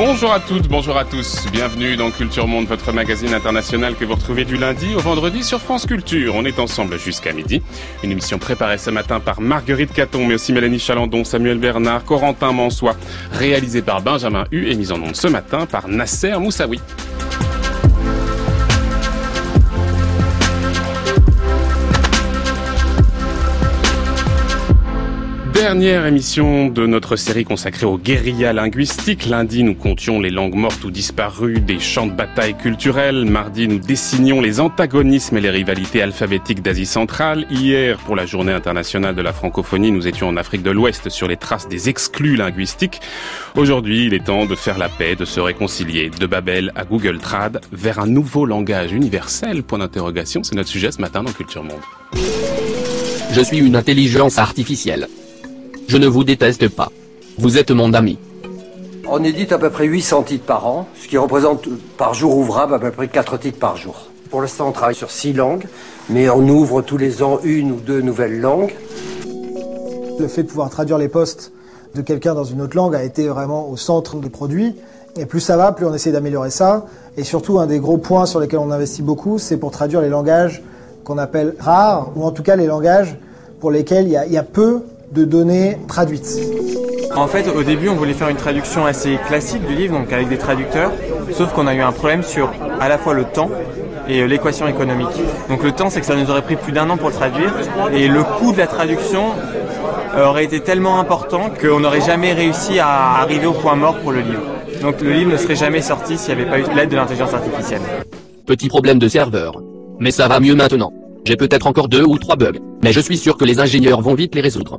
Bonjour à toutes, bonjour à tous. Bienvenue dans Culture Monde, votre magazine international que vous retrouvez du lundi au vendredi sur France Culture. On est ensemble jusqu'à midi. Une émission préparée ce matin par Marguerite Caton, mais aussi Mélanie Chalandon, Samuel Bernard, Corentin Mansois, réalisée par Benjamin Hu et mise en onde ce matin par Nasser Moussaoui. Dernière émission de notre série consacrée aux guérillas linguistiques. Lundi, nous comptions les langues mortes ou disparues des champs de bataille culturels. Mardi, nous dessinions les antagonismes et les rivalités alphabétiques d'Asie centrale. Hier, pour la journée internationale de la francophonie, nous étions en Afrique de l'Ouest sur les traces des exclus linguistiques. Aujourd'hui, il est temps de faire la paix, de se réconcilier. De Babel à Google Trad, vers un nouveau langage universel, point d'interrogation. C'est notre sujet ce matin dans Culture Monde. Je suis une intelligence artificielle. Je ne vous déteste pas. Vous êtes mon ami. On édite à peu près 800 titres par an, ce qui représente par jour ouvrable à peu près 4 titres par jour. Pour l'instant, on travaille sur 6 langues, mais on ouvre tous les ans 1 ou 2 nouvelles langues. Le fait de pouvoir traduire les posts de quelqu'un dans une autre langue a été vraiment au centre des produits. Et plus ça va, plus on essaie d'améliorer ça. Et surtout, un des gros points sur lesquels on investit beaucoup, c'est pour traduire les langages qu'on appelle rares, ou en tout cas les langages pour lesquels il y a peu de données traduites. En fait, au début, on voulait faire une traduction assez classique du livre, donc avec des traducteurs, sauf qu'on a eu un problème sur à la fois le temps et l'équation économique. Donc le temps, c'est que ça nous aurait pris plus d'1 an pour le traduire, et le coût de la traduction aurait été tellement important qu'on n'aurait jamais réussi à arriver au point mort pour le livre. Donc le livre ne serait jamais sorti s'il n'y avait pas eu l'aide de l'intelligence artificielle. Petit problème de serveur. Mais ça va mieux maintenant. J'ai peut-être encore 2 ou 3 bugs, mais je suis sûr que les ingénieurs vont vite les résoudre.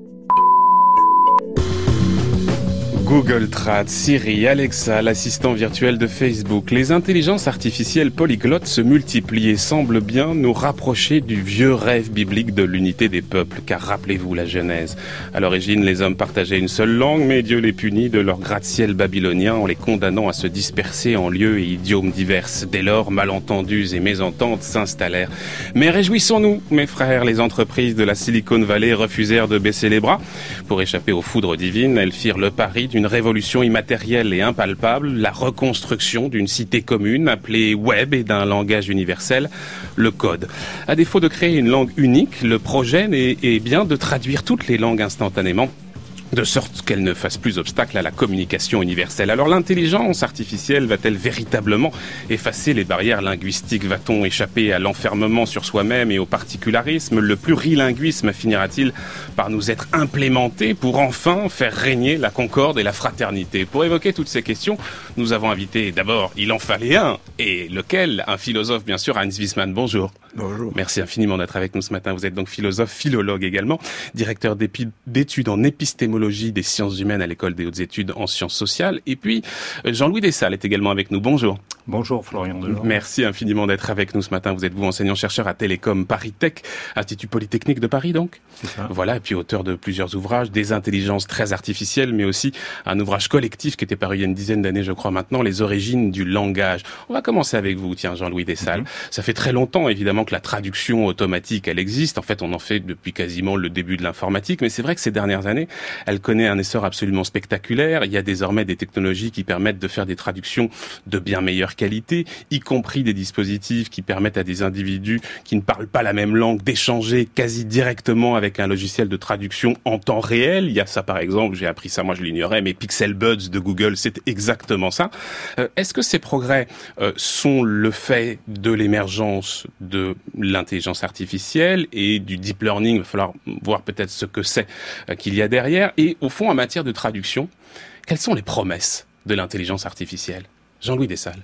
Google Trad, Siri, Alexa, l'assistant virtuel de Facebook, les intelligences artificielles polyglottes se multiplient et semblent bien nous rapprocher du vieux rêve biblique de l'unité des peuples, car rappelez-vous la Genèse. À l'origine, les hommes partageaient une seule langue, mais Dieu les punit de leur gratte-ciel babylonien en les condamnant à se disperser en lieux et idiomes divers. Dès lors, malentendus et mésententes s'installèrent. Mais réjouissons-nous, mes frères, les entreprises de la Silicon Valley refusèrent de baisser les bras. Pour échapper aux foudres divines, elles firent le pari d'une révolution immatérielle et impalpable, la reconstruction d'une cité commune appelée Web et d'un langage universel, le code. À défaut de créer une langue unique, le projet est bien de traduire toutes les langues instantanément, de sorte qu'elle ne fasse plus obstacle à la communication universelle. Alors l'intelligence artificielle va-t-elle véritablement effacer les barrières linguistiques? Va-t-on échapper à l'enfermement sur soi-même et au particularisme? Le plurilinguisme finira-t-il par nous être implémenté pour enfin faire régner la concorde et la fraternité? Pour évoquer toutes ces questions, nous avons invité d'abord, il en fallait un, et lequel? Un philosophe bien sûr, Hans Wiesmann. Bonjour. Bonjour. Merci infiniment d'être avec nous ce matin. Vous êtes donc philosophe, philologue également, directeur d'études en épistémologie des sciences humaines à l'école des hautes études en sciences sociales. Et puis, Jean-Louis Dessalles est également avec nous. Bonjour. Bonjour Florian Delors. Merci infiniment d'être avec nous ce matin. Vous êtes enseignant-chercheur à Télécom Paris Tech, Institut Polytechnique de Paris donc. C'est ça. Voilà, et puis auteur de plusieurs ouvrages, des intelligences très artificielles, mais aussi un ouvrage collectif qui était paru il y a une dizaine d'années, je crois maintenant, Les origines du langage. On va commencer avec vous, tiens, Jean-Louis Dessalles. Ça fait très longtemps, évidemment, que la traduction automatique, elle existe. En fait, on en fait depuis quasiment le début de l'informatique, mais c'est vrai que ces dernières années, elle connaît un essor absolument spectaculaire. Il y a désormais des technologies qui permettent de faire des traductions de bien meilleure qualité, y compris des dispositifs qui permettent à des individus qui ne parlent pas la même langue d'échanger quasi directement avec un logiciel de traduction en temps réel. Il y a ça par exemple, j'ai appris ça, moi je l'ignorais, mais Pixel Buds de Google, c'est exactement ça. Est-ce que ces progrès sont le fait de l'émergence de l'intelligence artificielle et du deep learning? Il va falloir voir peut-être ce que c'est qu'il y a derrière. Et au fond, en matière de traduction, quelles sont les promesses de l'intelligence artificielle? Jean-Louis Dessalles.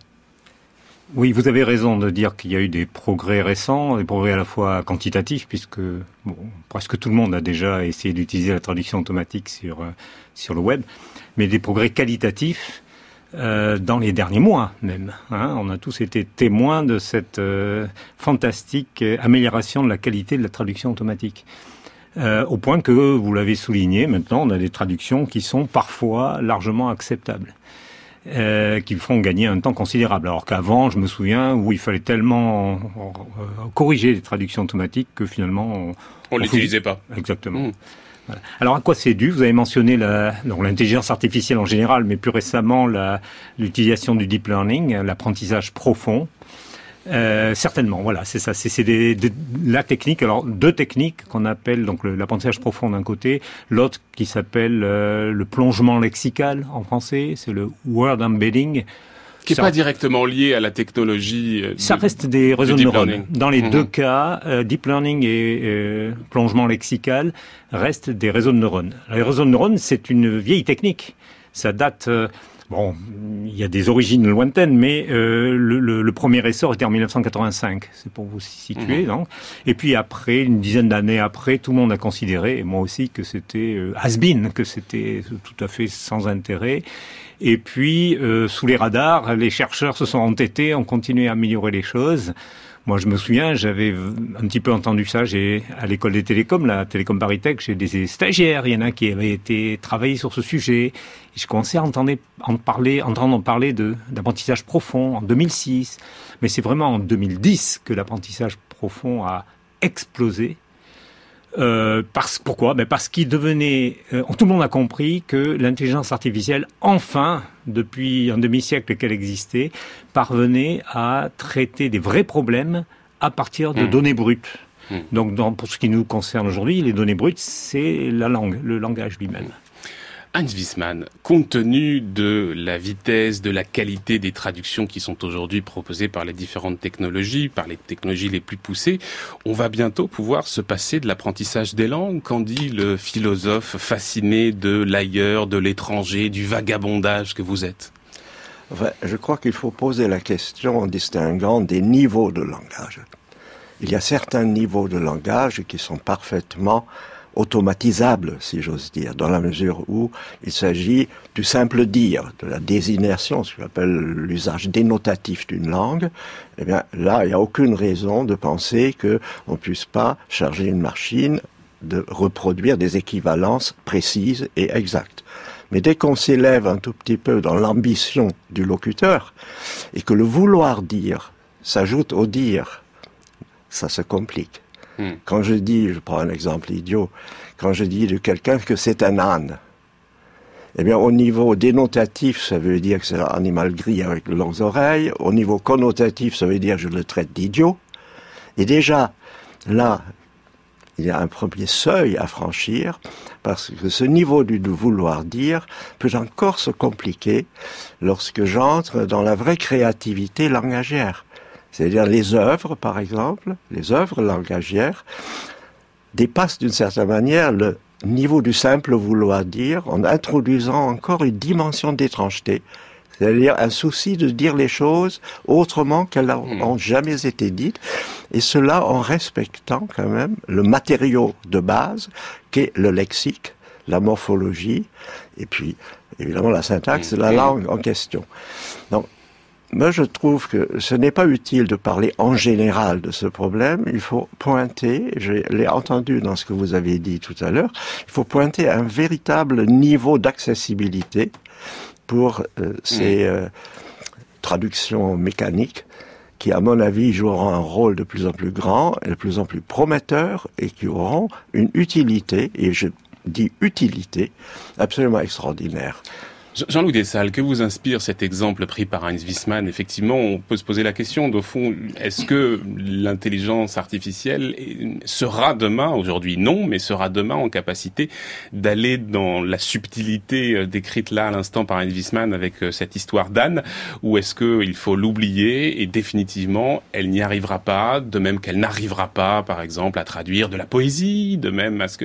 Oui, vous avez raison de dire qu'il y a eu des progrès récents, des progrès à la fois quantitatifs, puisque presque tout le monde a déjà essayé d'utiliser la traduction automatique sur le web, mais des progrès qualitatifs dans les derniers mois même. On a tous été témoins de cette fantastique amélioration de la qualité de la traduction automatique. Au point que, vous l'avez souligné, maintenant on a des traductions qui sont parfois largement acceptables. Qui feront gagner un temps considérable. Alors qu'avant, je me souviens, où il fallait tellement corriger les traductions automatiques que finalement... On l'utilisait pas. Exactement. Voilà. Alors à quoi c'est dû? Vous avez mentionné l'intelligence artificielle en général, mais plus récemment l'utilisation du deep learning, l'apprentissage profond. Certainement, voilà, c'est ça. C'est la technique. Alors deux techniques qu'on appelle donc l'apprentissage profond d'un côté, l'autre qui s'appelle le plongement lexical en français, c'est le word embedding. Qui n'est pas directement lié à la technologie. Ça reste des réseaux de neurones. Dans les deux cas, deep learning et plongement lexical restent des réseaux de neurones. Les réseaux de neurones, c'est une vieille technique. Ça date. Bon, il y a des origines lointaines, mais le premier essor était en 1985. C'est pour vous situer, donc. Et puis après, une dizaine d'années après, tout le monde a considéré, et moi aussi, que c'était has-been, que c'était tout à fait sans intérêt. Et puis, sous les radars, les chercheurs se sont entêtés, ont continué à améliorer les choses. Moi, je me souviens, j'avais un petit peu entendu ça. À l'école des télécoms, la Télécom Paris-Tech, j'ai des stagiaires. Il y en a qui avaient été travailler sur ce sujet. Et je commençais à entendre parler d'apprentissage profond en 2006. Mais c'est vraiment en 2010 que l'apprentissage profond a explosé. Pourquoi? Parce qu'il devenait... tout le monde a compris que l'intelligence artificielle, enfin, depuis un demi-siècle qu'elle existait, parvenait à traiter des vrais problèmes à partir de données brutes. Donc, pour ce qui nous concerne aujourd'hui, les données brutes, c'est la langue, le langage lui-même. Heinz Wissmann, compte tenu de la vitesse, de la qualité des traductions qui sont aujourd'hui proposées par les différentes technologies, par les technologies les plus poussées, on va bientôt pouvoir se passer de l'apprentissage des langues. Qu'en dit le philosophe fasciné de l'ailleurs, de l'étranger, du vagabondage que vous êtes? Enfin, je crois qu'il faut poser la question en distinguant des niveaux de langage. Il y a certains niveaux de langage qui sont parfaitement automatisable, si j'ose dire, dans la mesure où il s'agit du simple dire, de la désignation, ce qu'on appelle l'usage dénotatif d'une langue. Eh bien, là, il n'y a aucune raison de penser qu'on ne puisse pas charger une machine de reproduire des équivalences précises et exactes. Mais dès qu'on s'élève un tout petit peu dans l'ambition du locuteur, et que le vouloir dire s'ajoute au dire, ça se complique. Quand je prends un exemple idiot, quand je dis de quelqu'un que c'est un âne, eh bien, au niveau dénotatif, ça veut dire que c'est un animal gris avec de longues oreilles. Au niveau connotatif, ça veut dire que je le traite d'idiot. Et déjà, là, il y a un premier seuil à franchir, parce que ce niveau du vouloir dire peut encore se compliquer lorsque j'entre dans la vraie créativité langagière. C'est-à-dire les œuvres, par exemple, les œuvres langagières dépassent d'une certaine manière le niveau du simple vouloir dire en introduisant encore une dimension d'étrangeté. C'est-à-dire un souci de dire les choses autrement qu'elles n'ont jamais été dites, et cela en respectant quand même le matériau de base qu'est le lexique, la morphologie, et puis évidemment la syntaxe de la langue en question. Donc, moi, je trouve que ce n'est pas utile de parler en général de ce problème. Il faut pointer, je l'ai entendu dans ce que vous avez dit tout à l'heure, il faut pointer un véritable niveau d'accessibilité pour ces traductions mécaniques qui, à mon avis, joueront un rôle de plus en plus grand et de plus en plus prometteur et qui auront une utilité, et je dis utilité, absolument extraordinaire. Jean-Louis Dessalles, que vous inspire cet exemple pris par Heinz Wissmann? Effectivement, on peut se poser la question, au fond, est-ce que l'intelligence artificielle sera demain, aujourd'hui non, mais sera demain en capacité d'aller dans la subtilité décrite là à l'instant par Heinz Wissmann avec cette histoire d'âne, ou est-ce qu'il faut l'oublier et définitivement elle n'y arrivera pas, de même qu'elle n'arrivera pas, par exemple, à traduire de la poésie, de même à ce que...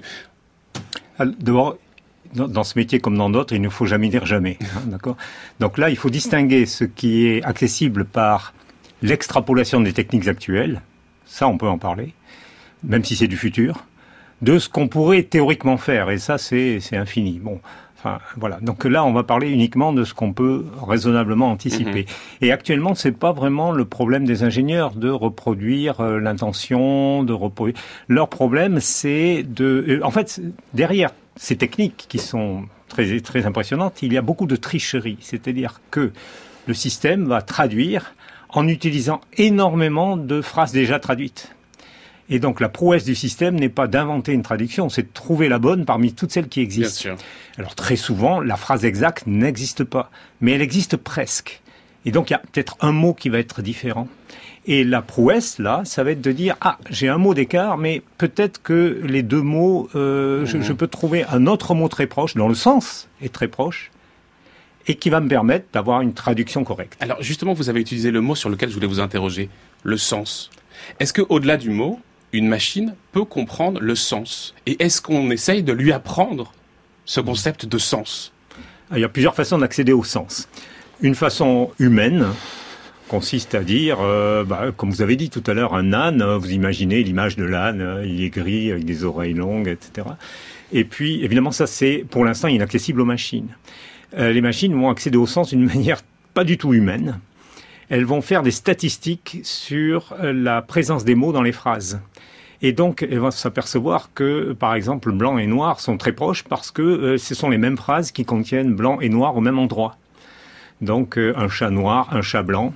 D'abord, dans ce métier comme dans d'autres, il ne faut jamais dire jamais. D'accord ? Donc là, il faut distinguer ce qui est accessible par l'extrapolation des techniques actuelles, ça on peut en parler, même si c'est du futur, de ce qu'on pourrait théoriquement faire, et ça c'est infini. Bon, enfin voilà. Donc là, on va parler uniquement de ce qu'on peut raisonnablement anticiper. Et actuellement, c'est pas vraiment le problème des ingénieurs de reproduire l'intention, de reproduire. Leur problème, c'est en fait, derrière ces techniques qui sont très, très impressionnantes, il y a beaucoup de tricherie. C'est-à-dire que le système va traduire en utilisant énormément de phrases déjà traduites. Et donc la prouesse du système n'est pas d'inventer une traduction, c'est de trouver la bonne parmi toutes celles qui existent. Bien sûr. Alors très souvent, la phrase exacte n'existe pas, mais elle existe presque. Et donc il y a peut-être un mot qui va être différent. Et la prouesse, là, ça va être de dire, j'ai un mot d'écart, mais peut-être que les deux mots, je peux trouver un autre mot très proche, dont le sens est très proche, et qui va me permettre d'avoir une traduction correcte. Alors justement, vous avez utilisé le mot sur lequel je voulais vous interroger, le sens. Est-ce que au-delà du mot, une machine peut comprendre le sens? Et est-ce qu'on essaye de lui apprendre ce concept de sens? Il y a plusieurs façons d'accéder au sens. Une façon humaine consiste à dire, comme vous avez dit tout à l'heure, un âne, vous imaginez l'image de l'âne, il est gris avec des oreilles longues, etc. Et puis, évidemment, ça c'est, pour l'instant, inaccessible aux machines. Les machines vont accéder au sens d'une manière pas du tout humaine. Elles vont faire des statistiques sur la présence des mots dans les phrases. Et donc, elles vont s'apercevoir que, par exemple, blanc et noir sont très proches parce que ce sont les mêmes phrases qui contiennent blanc et noir au même endroit. Donc, un chat noir, un chat blanc,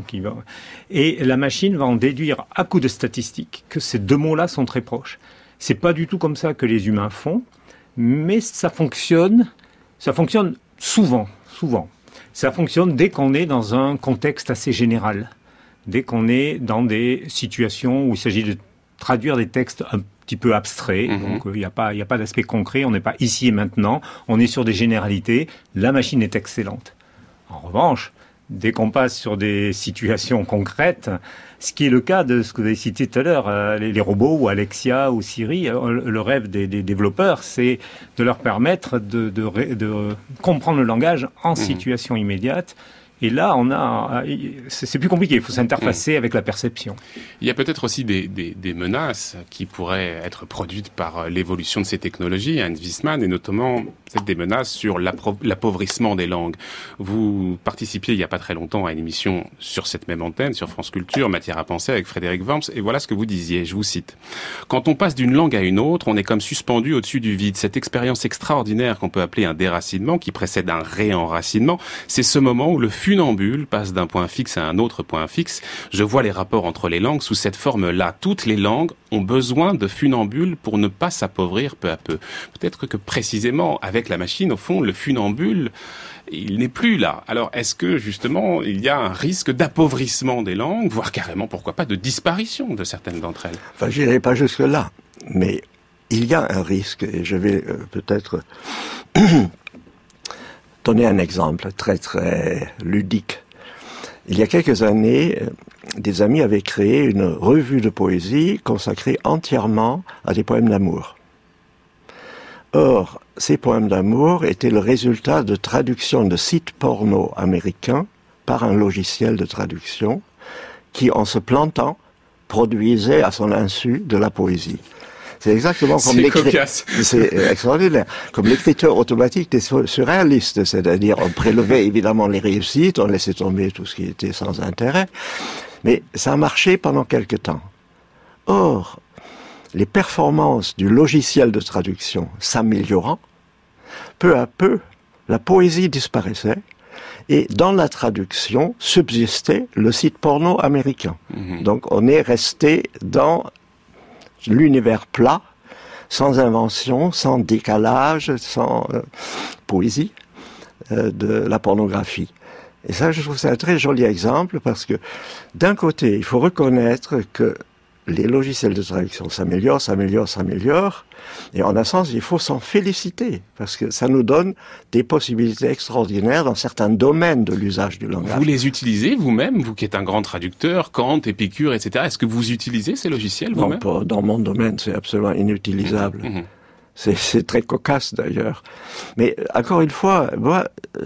et la machine va en déduire à coup de statistiques que ces deux mots-là sont très proches. C'est pas du tout comme ça que les humains font, mais ça fonctionne souvent. Ça fonctionne dès qu'on est dans un contexte assez général, dès qu'on est dans des situations où il s'agit de traduire des textes un petit peu abstraits, donc il n'y a pas d'aspect concret, on n'est pas ici et maintenant, on est sur des généralités, la machine est excellente. En revanche, dès qu'on passe sur des situations concrètes, ce qui est le cas de ce que vous avez cité tout à l'heure, les robots ou Alexia ou Siri, le rêve des développeurs, c'est de leur permettre de comprendre le langage en situation immédiate. Et là, c'est plus compliqué, il faut s'interfacer avec la perception. Il y a peut-être aussi des menaces qui pourraient être produites par l'évolution de ces technologies, Hans Wiesmann, et notamment peut-être des menaces sur l'appauvrissement des langues. Vous participiez il n'y a pas très longtemps à une émission sur cette même antenne, sur France Culture, Matière à penser, avec Frédéric Worms, et voilà ce que vous disiez, je vous cite. « Quand on passe d'une langue à une autre, on est comme suspendu au-dessus du vide. Cette expérience extraordinaire qu'on peut appeler un déracinement, qui précède un réenracinement, c'est ce moment où le funambule passe d'un point fixe à un autre point fixe. Je vois les rapports entre les langues sous cette forme-là. Toutes les langues ont besoin de funambule pour ne pas s'appauvrir peu à peu. » Peut-être que précisément, avec la machine, au fond, le funambule, il n'est plus là. Alors, est-ce que, justement, il y a un risque d'appauvrissement des langues, voire carrément, pourquoi pas, de disparition de certaines d'entre elles? Enfin, je n'irai pas jusque-là, mais il y a un risque, et je vais peut-être donner un exemple très très ludique. Il y a quelques années, des amis avaient créé une revue de poésie consacrée entièrement à des poèmes d'amour. Or, ces poèmes d'amour étaient le résultat de traductions de sites porno américains par un logiciel de traduction qui, en se plantant, produisait à son insu de la poésie. C'est exactement comme c'est extraordinaire. Comme l'écriture automatique des surréalistes, c'est-à-dire on prélevait évidemment les réussites, on laissait tomber tout ce qui était sans intérêt, mais ça a marché pendant quelque temps. Or, les performances du logiciel de traduction s'améliorant, peu à peu, la poésie disparaissait et dans la traduction subsistait le site porno américain. Donc on est resté dans l'univers plat, sans invention, sans décalage, sans poésie de la pornographie. Et ça, je trouve ça un très joli exemple parce que d'un côté, il faut reconnaître que les logiciels de traduction s'améliorent, et en un sens, il faut s'en féliciter, parce que ça nous donne des possibilités extraordinaires dans certains domaines de l'usage du langage. Vous les utilisez vous-même, vous qui êtes un grand traducteur, Kant, Épicure, etc. Est-ce que vous utilisez ces logiciels vous-même? Non, pas dans mon domaine, c'est absolument inutilisable. C'est très cocasse d'ailleurs. Mais encore une fois, moi,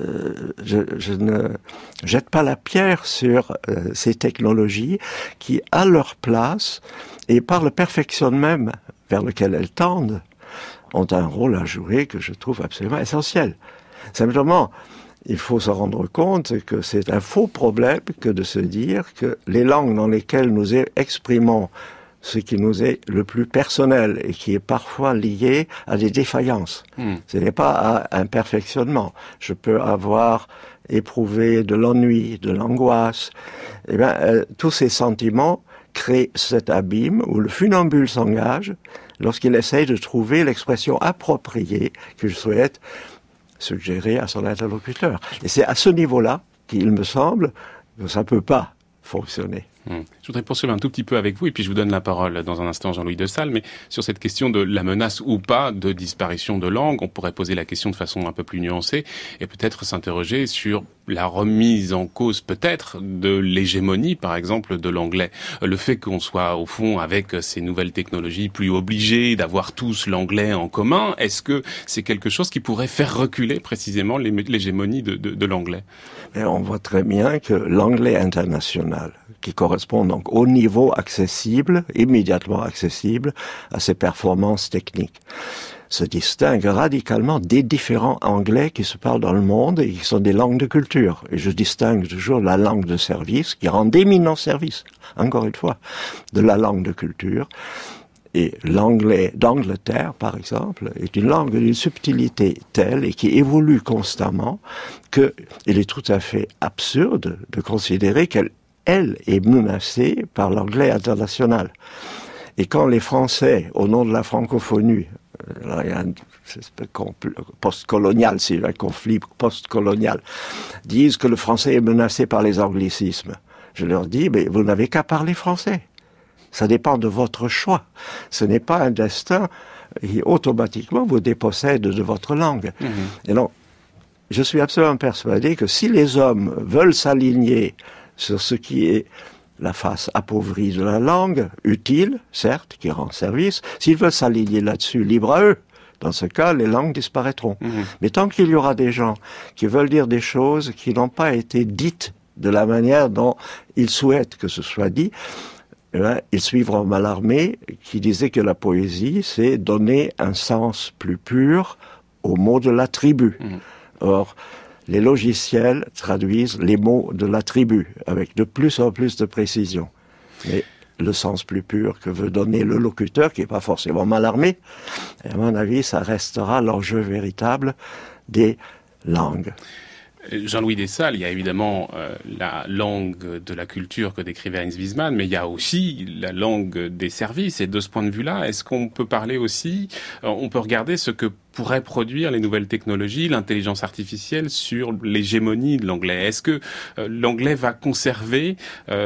je ne jette pas la pierre sur ces technologies qui, à leur place, et par le perfectionnement même vers lequel elles tendent, ont un rôle à jouer que je trouve absolument essentiel. Simplement, il faut se rendre compte que c'est un faux problème que de se dire que les langues dans lesquelles nous exprimons ce qui nous est le plus personnel et qui est parfois lié à des défaillances. Ce n'est pas à un perfectionnement. Je peux avoir éprouvé de l'ennui, de l'angoisse. Eh bien, tous ces sentiments crée cet abîme où le funambule s'engage lorsqu'il essaye de trouver l'expression appropriée que je souhaite suggérer à son interlocuteur. Et c'est à ce niveau-là qu'il me semble que ça ne peut pas fonctionner. Je voudrais poursuivre un tout petit peu avec vous, et puis je vous donne la parole dans un instant, Jean-Louis de Sales, mais sur cette question de la menace ou pas de disparition de langue, on pourrait poser la question de façon un peu plus nuancée, et peut-être s'interroger sur la remise en cause peut-être de l'hégémonie, par exemple, de l'anglais. Le fait qu'on soit, au fond, avec ces nouvelles technologies, plus obligés d'avoir tous l'anglais en commun, est-ce que c'est quelque chose qui pourrait faire reculer précisément l'hégémonie de l'anglais ? Et on voit très bien que l'anglais international, qui correspond donc au niveau accessible, immédiatement accessible à ses performances techniques, se distingue radicalement des différents anglais qui se parlent dans le monde et qui sont des langues de culture. Et je distingue toujours la langue de service, qui rend d'éminents services, encore une fois, de la langue de culture. Et l'anglais d'Angleterre, par exemple, est une langue d'une subtilité telle et qui évolue constamment qu'il est tout à fait absurde de considérer qu'elle est menacée par l'anglais international. Et quand les Français, au nom de la francophonie, là, il y a un post-colonial, c'est un conflit post-colonial, disent que le français est menacé par les anglicismes, je leur dis, mais vous n'avez qu'à parler français. Ça dépend de votre choix. Ce n'est pas un destin qui automatiquement vous dépossède de votre langue. Et donc, je suis absolument persuadé que si les hommes veulent s'aligner sur ce qui est la face appauvrie de la langue, utile, certes, qui rend service, s'ils veulent s'aligner là-dessus, libre à eux. Dans ce cas, les langues disparaîtront. Mais tant qu'il y aura des gens qui veulent dire des choses qui n'ont pas été dites de la manière dont ils souhaitent que ce soit dit, ils suivront Mallarmé, qui disait que la poésie, c'est donner un sens plus pur aux mots de la tribu. Or, les logiciels traduisent les mots de la tribu, avec de plus en plus de précision. Mais le sens plus pur que veut donner le locuteur, qui n'est pas forcément Mallarmé, à mon avis, ça restera l'enjeu véritable des langues. Jean-Louis de Sales, il y a évidemment la langue de la culture que décrivait Heinz Wiesmann, mais il y a aussi la langue des services. Et de ce point de vue-là, est-ce qu'on peut parler aussi, on peut regarder ce que pourraient produire les nouvelles technologies, l'intelligence artificielle sur l'hégémonie de l'anglais? Est-ce que l'anglais va conserver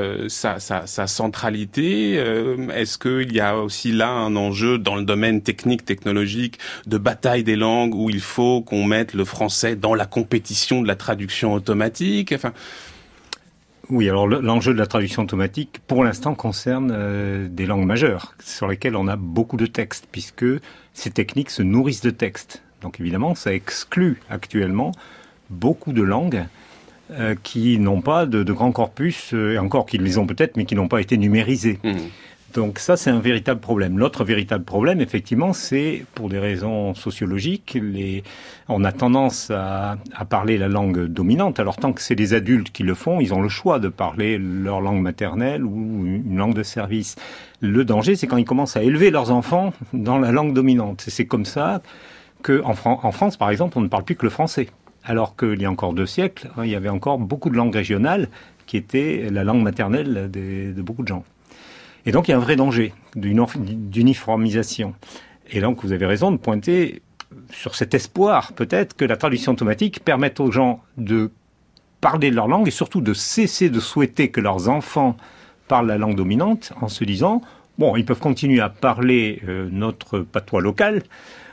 sa centralité? Est-ce qu'il y a aussi là un enjeu dans le domaine technique, technologique, de bataille des langues où il faut qu'on mette le français dans la compétition de la traduction automatique? Enfin... Oui, alors l'enjeu de la traduction automatique, pour l'instant, concerne des langues majeures, sur lesquelles on a beaucoup de textes, puisque ces techniques se nourrissent de textes. Donc évidemment, ça exclut actuellement beaucoup de langues qui n'ont pas de grands corpus, et encore qu'ils les ont peut-être, mais qui n'ont pas été numérisés. Donc ça, c'est un véritable problème. L'autre véritable problème, effectivement, c'est pour des raisons sociologiques. On a tendance à parler la langue dominante. Alors tant que c'est les adultes qui le font, ils ont le choix de parler leur langue maternelle ou une langue de service. Le danger, c'est quand ils commencent à élever leurs enfants dans la langue dominante. C'est comme ça qu'en France, par exemple, on ne parle plus que le français. Alors qu'il y a encore 2 siècles, il y avait encore beaucoup de langues régionales qui étaient la langue maternelle de beaucoup de gens. Et donc, il y a un vrai danger d'uniformisation. Et donc, vous avez raison de pointer sur cet espoir, peut-être, que la traduction automatique permette aux gens de parler leur langue et surtout de cesser de souhaiter que leurs enfants parlent la langue dominante en se disant, bon, ils peuvent continuer à parler notre patois local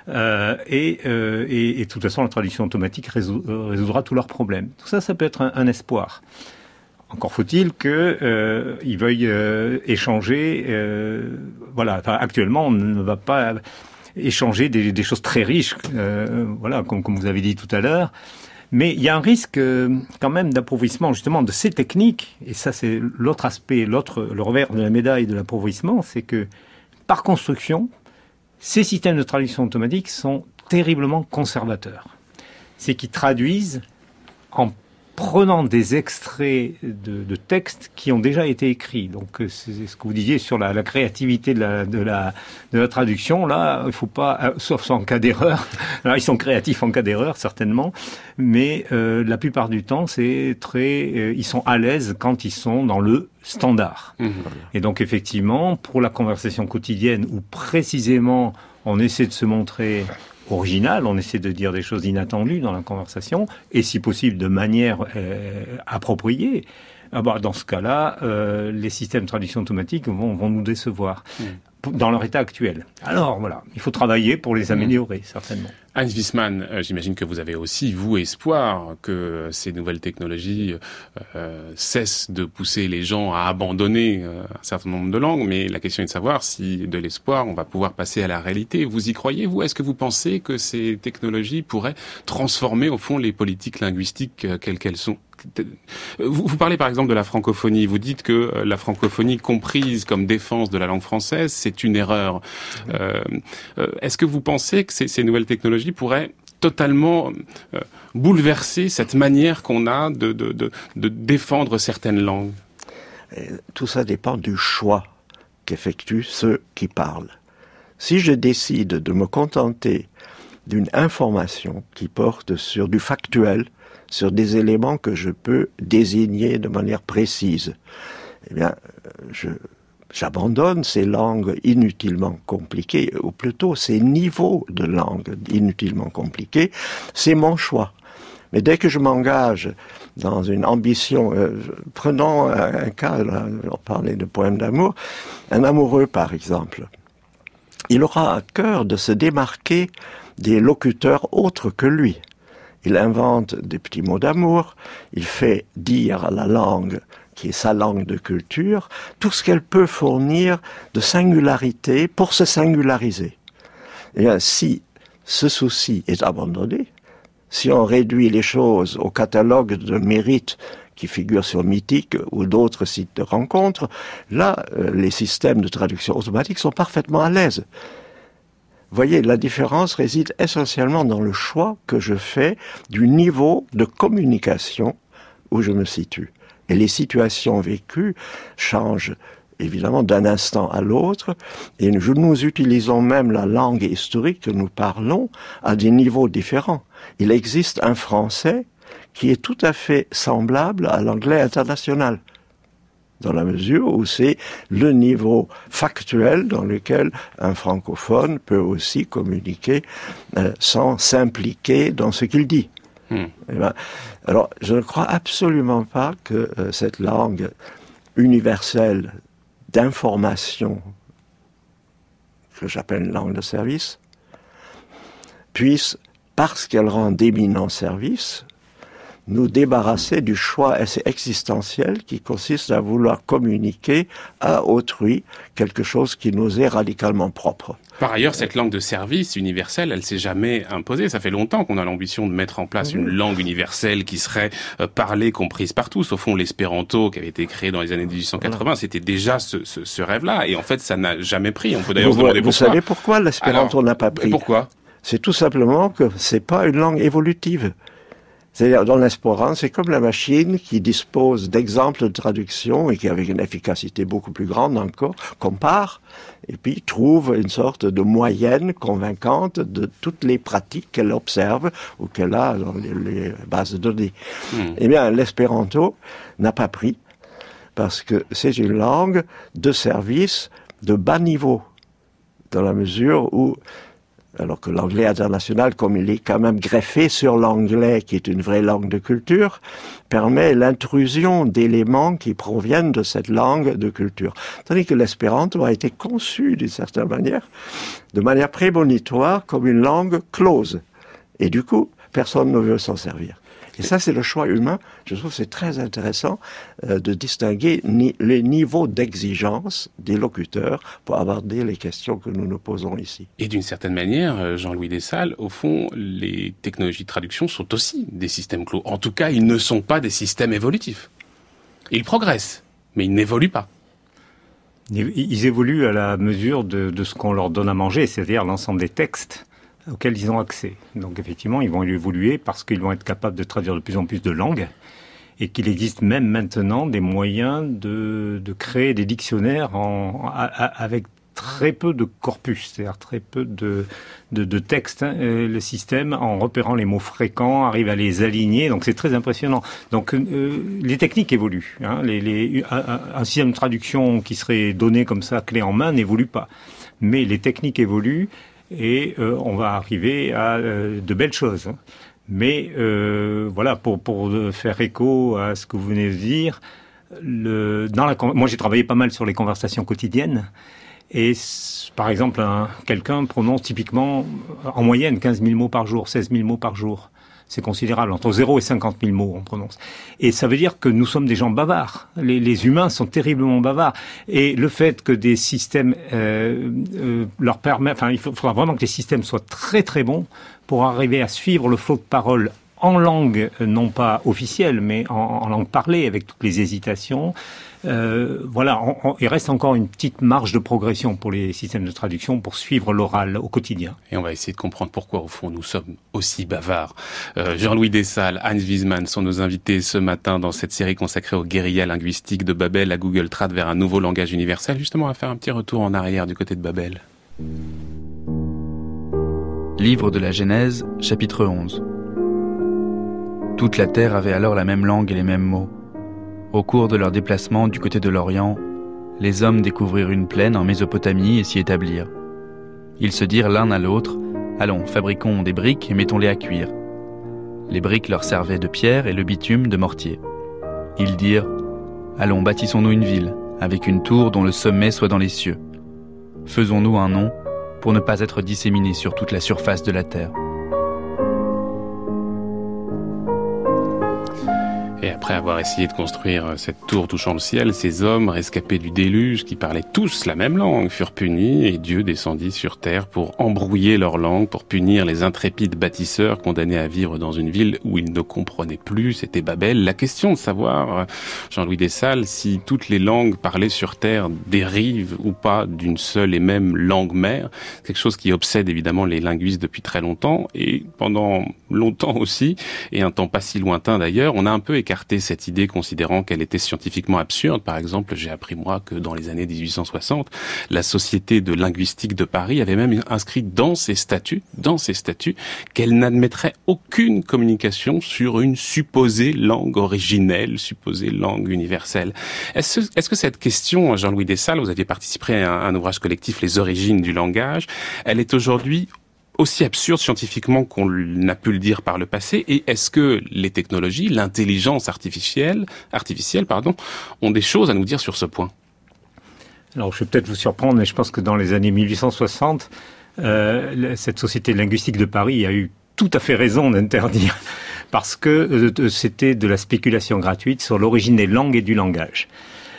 et de toute façon, la traduction automatique résoudra tous leurs problèmes. Tout ça, ça peut être un espoir. Encore faut-il qu'ils veuillent échanger. Voilà. Enfin, actuellement, on ne va pas échanger des choses très riches, voilà, comme vous avez dit tout à l'heure. Mais il y a un risque quand même d'appauvrissement justement de ces techniques. Et ça, c'est l'autre aspect, le revers de la médaille de l'appauvrissement, c'est que par construction, ces systèmes de traduction automatique sont terriblement conservateurs. C'est qu'ils traduisent en prenant des extraits de textes qui ont déjà été écrits. Donc c'est ce que vous disiez sur la créativité de la traduction. Là, il faut pas, sauf en cas d'erreur. Alors ils sont créatifs en cas d'erreur certainement, mais la plupart du temps c'est ils sont à l'aise quand ils sont dans le standard. Et donc effectivement, pour la conversation quotidienne où précisément on essaie de se montrer original, on essaie de dire des choses inattendues dans la conversation, et si possible de manière appropriée, dans ce cas-là, les systèmes de traduction automatique vont nous décevoir dans leur état actuel. Alors voilà, il faut travailler pour les améliorer, certainement. Hans Wiesmann, j'imagine que vous avez aussi, vous, espoir que ces nouvelles technologies cessent de pousser les gens à abandonner un certain nombre de langues, mais la question est de savoir si de l'espoir, on va pouvoir passer à la réalité. Vous y croyez, vous? Est-ce que vous pensez que ces technologies pourraient transformer, au fond, les politiques linguistiques quelles qu'elles sont? Vous parlez par exemple de la francophonie. Vous dites que la francophonie comprise comme défense de la langue française, c'est une erreur. Est-ce que vous pensez que ces nouvelles technologies pourraient totalement bouleverser cette manière qu'on a de défendre certaines langues? Tout ça dépend du choix qu'effectuent ceux qui parlent. Si je décide de me contenter d'une information qui porte sur du factuel, sur des éléments que je peux désigner de manière précise, eh bien, j'abandonne ces langues inutilement compliquées, ou plutôt ces niveaux de langues inutilement compliqués. C'est mon choix. Mais dès que je m'engage dans une ambition, prenons un cas, là, on parlait de poèmes d'amour, un amoureux par exemple, il aura à cœur de se démarquer des locuteurs autres que lui. Il invente des petits mots d'amour, il fait dire à la langue, qui est sa langue de culture, tout ce qu'elle peut fournir de singularité pour se singulariser. Et bien, si ce souci est abandonné, si on réduit les choses au catalogue de mérites qui figurent sur Mythique ou d'autres sites de rencontres, là, les systèmes de traduction automatique sont parfaitement à l'aise. Voyez, la différence réside essentiellement dans le choix que je fais du niveau de communication où je me situe. Et les situations vécues changent évidemment d'un instant à l'autre, et nous utilisons même la langue historique que nous parlons à des niveaux différents. Il existe un français qui est tout à fait semblable à l'anglais international, dans la mesure où c'est le niveau factuel dans lequel un francophone peut aussi communiquer sans s'impliquer dans ce qu'il dit. Eh ben, alors, je ne crois absolument pas que cette langue universelle d'information, que j'appelle langue de service, puisse, parce qu'elle rend d'éminents services, nous débarrasser du choix existentiel qui consiste à vouloir communiquer à autrui quelque chose qui nous est radicalement propre. Par ailleurs, cette langue de service universelle, elle s'est jamais imposée. Ça fait longtemps qu'on a l'ambition de mettre en place une langue universelle qui serait parlée, comprise par tous. Au fond, l'espéranto qui avait été créé dans les années 1880, c'était déjà ce rêve-là. Et en fait, ça n'a jamais pris. On peut d'ailleurs se demander pourquoi. Vous savez pourquoi l'espéranto n'a pas pris? Pourquoi? C'est tout simplement que c'est pas une langue évolutive. C'est-à-dire, dans l'espérance, c'est comme la machine qui dispose d'exemples de traduction et qui, avec une efficacité beaucoup plus grande encore, compare et puis trouve une sorte de moyenne convaincante de toutes les pratiques qu'elle observe ou qu'elle a dans les bases de données. Eh bien, l'espéranto n'a pas pris parce que c'est une langue de service de bas niveau, dans la mesure où alors que l'anglais international, comme il est quand même greffé sur l'anglais, qui est une vraie langue de culture, permet l'intrusion d'éléments qui proviennent de cette langue de culture. Tandis que l'espéranto a été conçu d'une certaine manière, de manière prémonitoire, comme une langue close. Et du coup, personne ne veut s'en servir. Et ça, c'est le choix humain. Je trouve que c'est très intéressant de distinguer les niveaux d'exigence des locuteurs pour aborder les questions que nous nous posons ici. Et d'une certaine manière, Jean-Louis Dessalles, au fond, les technologies de traduction sont aussi des systèmes clos. En tout cas, ils ne sont pas des systèmes évolutifs. Ils progressent, mais ils n'évoluent pas. Ils évoluent à la mesure de ce qu'on leur donne à manger, c'est-à-dire l'ensemble des textes auxquels ils ont accès. Donc effectivement, ils vont évoluer parce qu'ils vont être capables de traduire de plus en plus de langues et qu'il existe même maintenant des moyens de créer des dictionnaires avec très peu de corpus, c'est-à-dire très peu de texte. Le système, en repérant les mots fréquents, arrive à les aligner, donc c'est très impressionnant. Donc les techniques évoluent. Un système de traduction qui serait donné comme ça, clé en main, n'évolue pas. Mais les techniques évoluent et on va arriver à de belles choses. Mais voilà, pour faire écho à ce que vous venez de dire, moi j'ai travaillé pas mal sur les conversations quotidiennes. Et par exemple, quelqu'un prononce typiquement en moyenne 15 000 mots par jour, 16 000 mots par jour. C'est considérable, entre 0 et 50 000 mots on prononce. Et ça veut dire que nous sommes des gens bavards. Les humains sont terriblement bavards. Et le fait que des systèmes leur permettent... il faudra vraiment que les systèmes soient très très bons pour arriver à suivre le flot de parole en langue, non pas officielle, mais en langue parlée, avec toutes les hésitations. Il reste encore une petite marge de progression pour les systèmes de traduction pour suivre l'oral au quotidien. Et on va essayer de comprendre pourquoi, au fond, nous sommes aussi bavards. Jean-Louis Dessalles, Hans Wiesmann sont nos invités ce matin dans cette série consacrée aux guérillas linguistiques de Babel à Google Trad vers un nouveau langage universel. Justement, on va faire un petit retour en arrière du côté de Babel. Livre de la Genèse, chapitre 11. Toute la terre avait alors la même langue et les mêmes mots. Au cours de leur déplacement du côté de l'Orient, les hommes découvrirent une plaine en Mésopotamie et s'y établirent. Ils se dirent l'un à l'autre, « Allons, fabriquons des briques et mettons-les à cuire. » Les briques leur servaient de pierre et le bitume de mortier. Ils dirent, « Allons, bâtissons-nous une ville, avec une tour dont le sommet soit dans les cieux. Faisons-nous un nom pour ne pas être disséminés sur toute la surface de la terre. » Et après avoir essayé de construire cette tour touchant le ciel, ces hommes, rescapés du déluge, qui parlaient tous la même langue, furent punis, et Dieu descendit sur terre pour embrouiller leur langue, pour punir les intrépides bâtisseurs condamnés à vivre dans une ville où ils ne comprenaient plus, c'était Babel. La question de savoir, Jean-Louis Dessalles, si toutes les langues parlées sur terre dérivent ou pas d'une seule et même langue mère, quelque chose qui obsède évidemment les linguistes depuis très longtemps, et pendant longtemps aussi, et un temps pas si lointain d'ailleurs, on a un peu écarté cette idée considérant qu'elle était scientifiquement absurde. Par exemple, j'ai appris moi que dans les années 1860, la Société de linguistique de Paris avait même inscrit dans ses statuts qu'elle n'admettrait aucune communication sur une supposée langue originelle, supposée langue universelle. Est-ce que cette question, Jean-Louis Dessalles, vous aviez participé à un ouvrage collectif, Les origines du langage, elle est aujourd'hui aussi absurde scientifiquement qu'on n'a pu le dire par le passé, et est-ce que les technologies, l'intelligence artificielle, ont des choses à nous dire sur ce point? Alors, je vais peut-être vous surprendre, mais je pense que dans les années 1860, cette Société de linguistique de Paris a eu tout à fait raison d'interdire, parce que c'était de la spéculation gratuite sur l'origine des langues et du langage.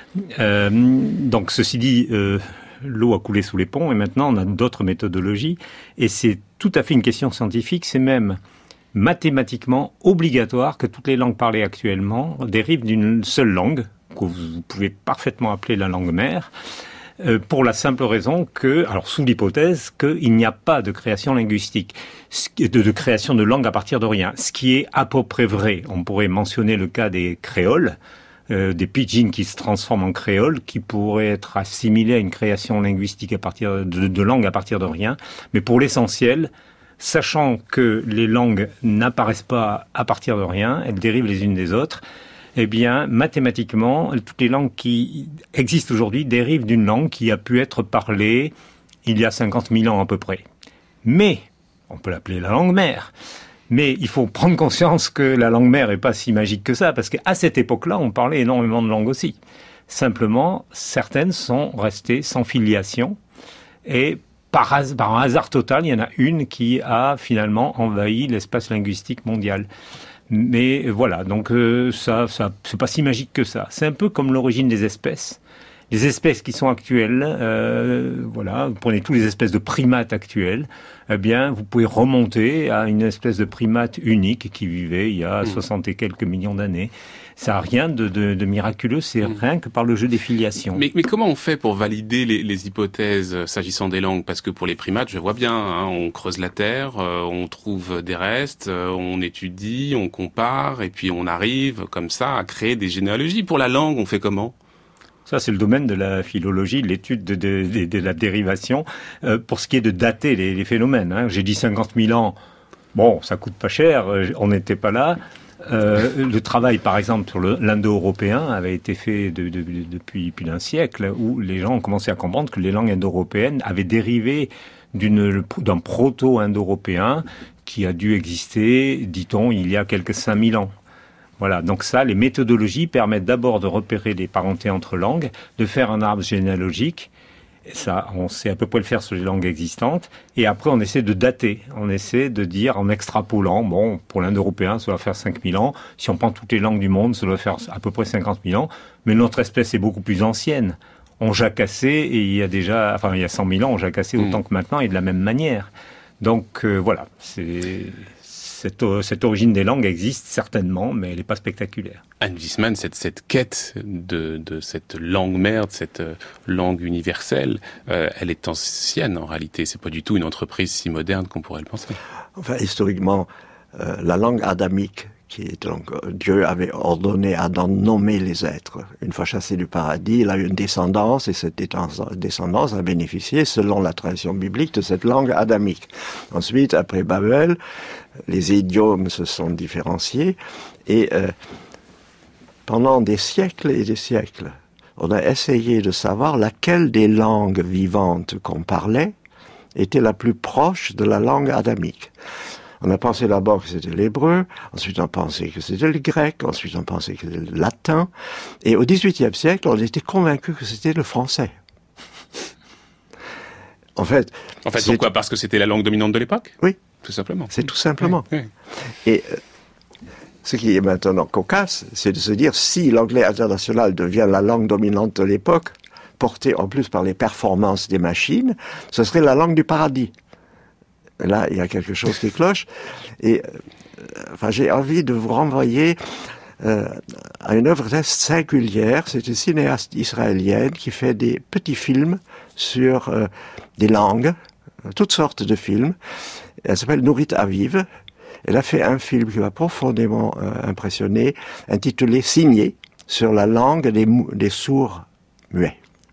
Donc, ceci dit, l'eau a coulé sous les ponts et maintenant on a d'autres méthodologies et c'est tout à fait une question scientifique, c'est même mathématiquement obligatoire que toutes les langues parlées actuellement dérivent d'une seule langue, que vous pouvez parfaitement appeler la langue mère, pour la simple raison que, alors sous l'hypothèse qu'il n'y a pas de création linguistique, de création de langue à partir de rien, ce qui est à peu près vrai. On pourrait mentionner le cas des créoles, des pidgins qui se transforment en créole, qui pourraient être assimilés à une création linguistique à partir de langue à partir de rien. Mais pour l'essentiel, sachant que les langues n'apparaissent pas à partir de rien, elles dérivent les unes des autres, eh bien, mathématiquement, toutes les langues qui existent aujourd'hui dérivent d'une langue qui a pu être parlée il y a 50 000 ans à peu près. Mais, on peut l'appeler la langue mère. Mais il faut prendre conscience que la langue mère n'est pas si magique que ça, parce qu'à cette époque-là, on parlait énormément de langues aussi. Simplement, certaines sont restées sans filiation, et par un hasard total, il y en a une qui a finalement envahi l'espace linguistique mondial. Mais voilà, donc ça c'est pas si magique que ça. C'est un peu comme l'origine des espèces. Les espèces qui sont actuelles, voilà, vous prenez tous les espèces de primates actuelles, eh bien, vous pouvez remonter à une espèce de primate unique qui vivait il y a 60 et quelques millions d'années. Ça n'a rien de miraculeux, c'est rien que par le jeu des filiations. Mais comment on fait pour valider les hypothèses s'agissant des langues? Parce que pour les primates, je vois bien, hein, on creuse la terre, on trouve des restes, on étudie, on compare, et puis on arrive comme ça à créer des généalogies. Pour la langue, on fait comment? Ça, c'est le domaine de la philologie, de l'étude de la dérivation. Pour ce qui est de dater les phénomènes, hein, j'ai dit 50 000 ans. Bon, ça coûte pas cher, on n'était pas là. Le travail, par exemple, sur l'indo-européen avait été fait depuis plus d'un siècle, où les gens ont commencé à comprendre que les langues indo-européennes avaient dérivé d'un proto-indo-européen qui a dû exister, dit-on, il y a quelques 5000 ans. Voilà, donc ça, les méthodologies permettent d'abord de repérer les parentés entre langues, de faire un arbre généalogique. Ça, on sait à peu près le faire sur les langues existantes. Et après, on essaie de dater. On essaie de dire, en extrapolant, bon, pour l'indo-européen, ça doit faire 5000 ans. Si on prend toutes les langues du monde, ça doit faire à peu près 50 000 ans. Mais notre espèce est beaucoup plus ancienne. On jacassait, et il y a 100 000 ans, on jacassait autant que maintenant, et de la même manière. Donc, voilà, cette origine des langues existe certainement, mais elle n'est pas spectaculaire. Anne Wiesmann, cette quête de cette langue mère, de cette langue universelle, elle est ancienne en réalité. C'est pas du tout une entreprise si moderne qu'on pourrait le penser. Enfin, historiquement, la langue adamique, qui est donc Dieu avait ordonné à nommer les êtres. Une fois chassé du paradis, il a eu une descendance, et cette descendance a bénéficié, selon la tradition biblique, de cette langue adamique. Ensuite, après Babel, les idiomes se sont différenciés, et pendant des siècles et des siècles, on a essayé de savoir laquelle des langues vivantes qu'on parlait était la plus proche de la langue adamique. On a pensé d'abord que c'était l'hébreu, ensuite on pensait que c'était le grec, ensuite on pensait que c'était le latin, et au XVIIIe siècle, on était convaincus que c'était le français. En fait, pourquoi? Parce que c'était la langue dominante de l'époque? Oui. Tout simplement. C'est tout simplement. Oui. Et ce qui est maintenant cocasse, c'est de se dire, si l'anglais international devient la langue dominante de l'époque, portée en plus par les performances des machines, ce serait la langue du paradis. Là, il y a quelque chose qui cloche. Et j'ai envie de vous renvoyer à une œuvre très singulière. C'est une cinéaste israélienne qui fait des petits films sur des langues, toutes sortes de films. Elle s'appelle Nourit Aviv. Elle a fait un film qui m'a profondément impressionné, intitulé « Signé » sur la langue des sourds muets.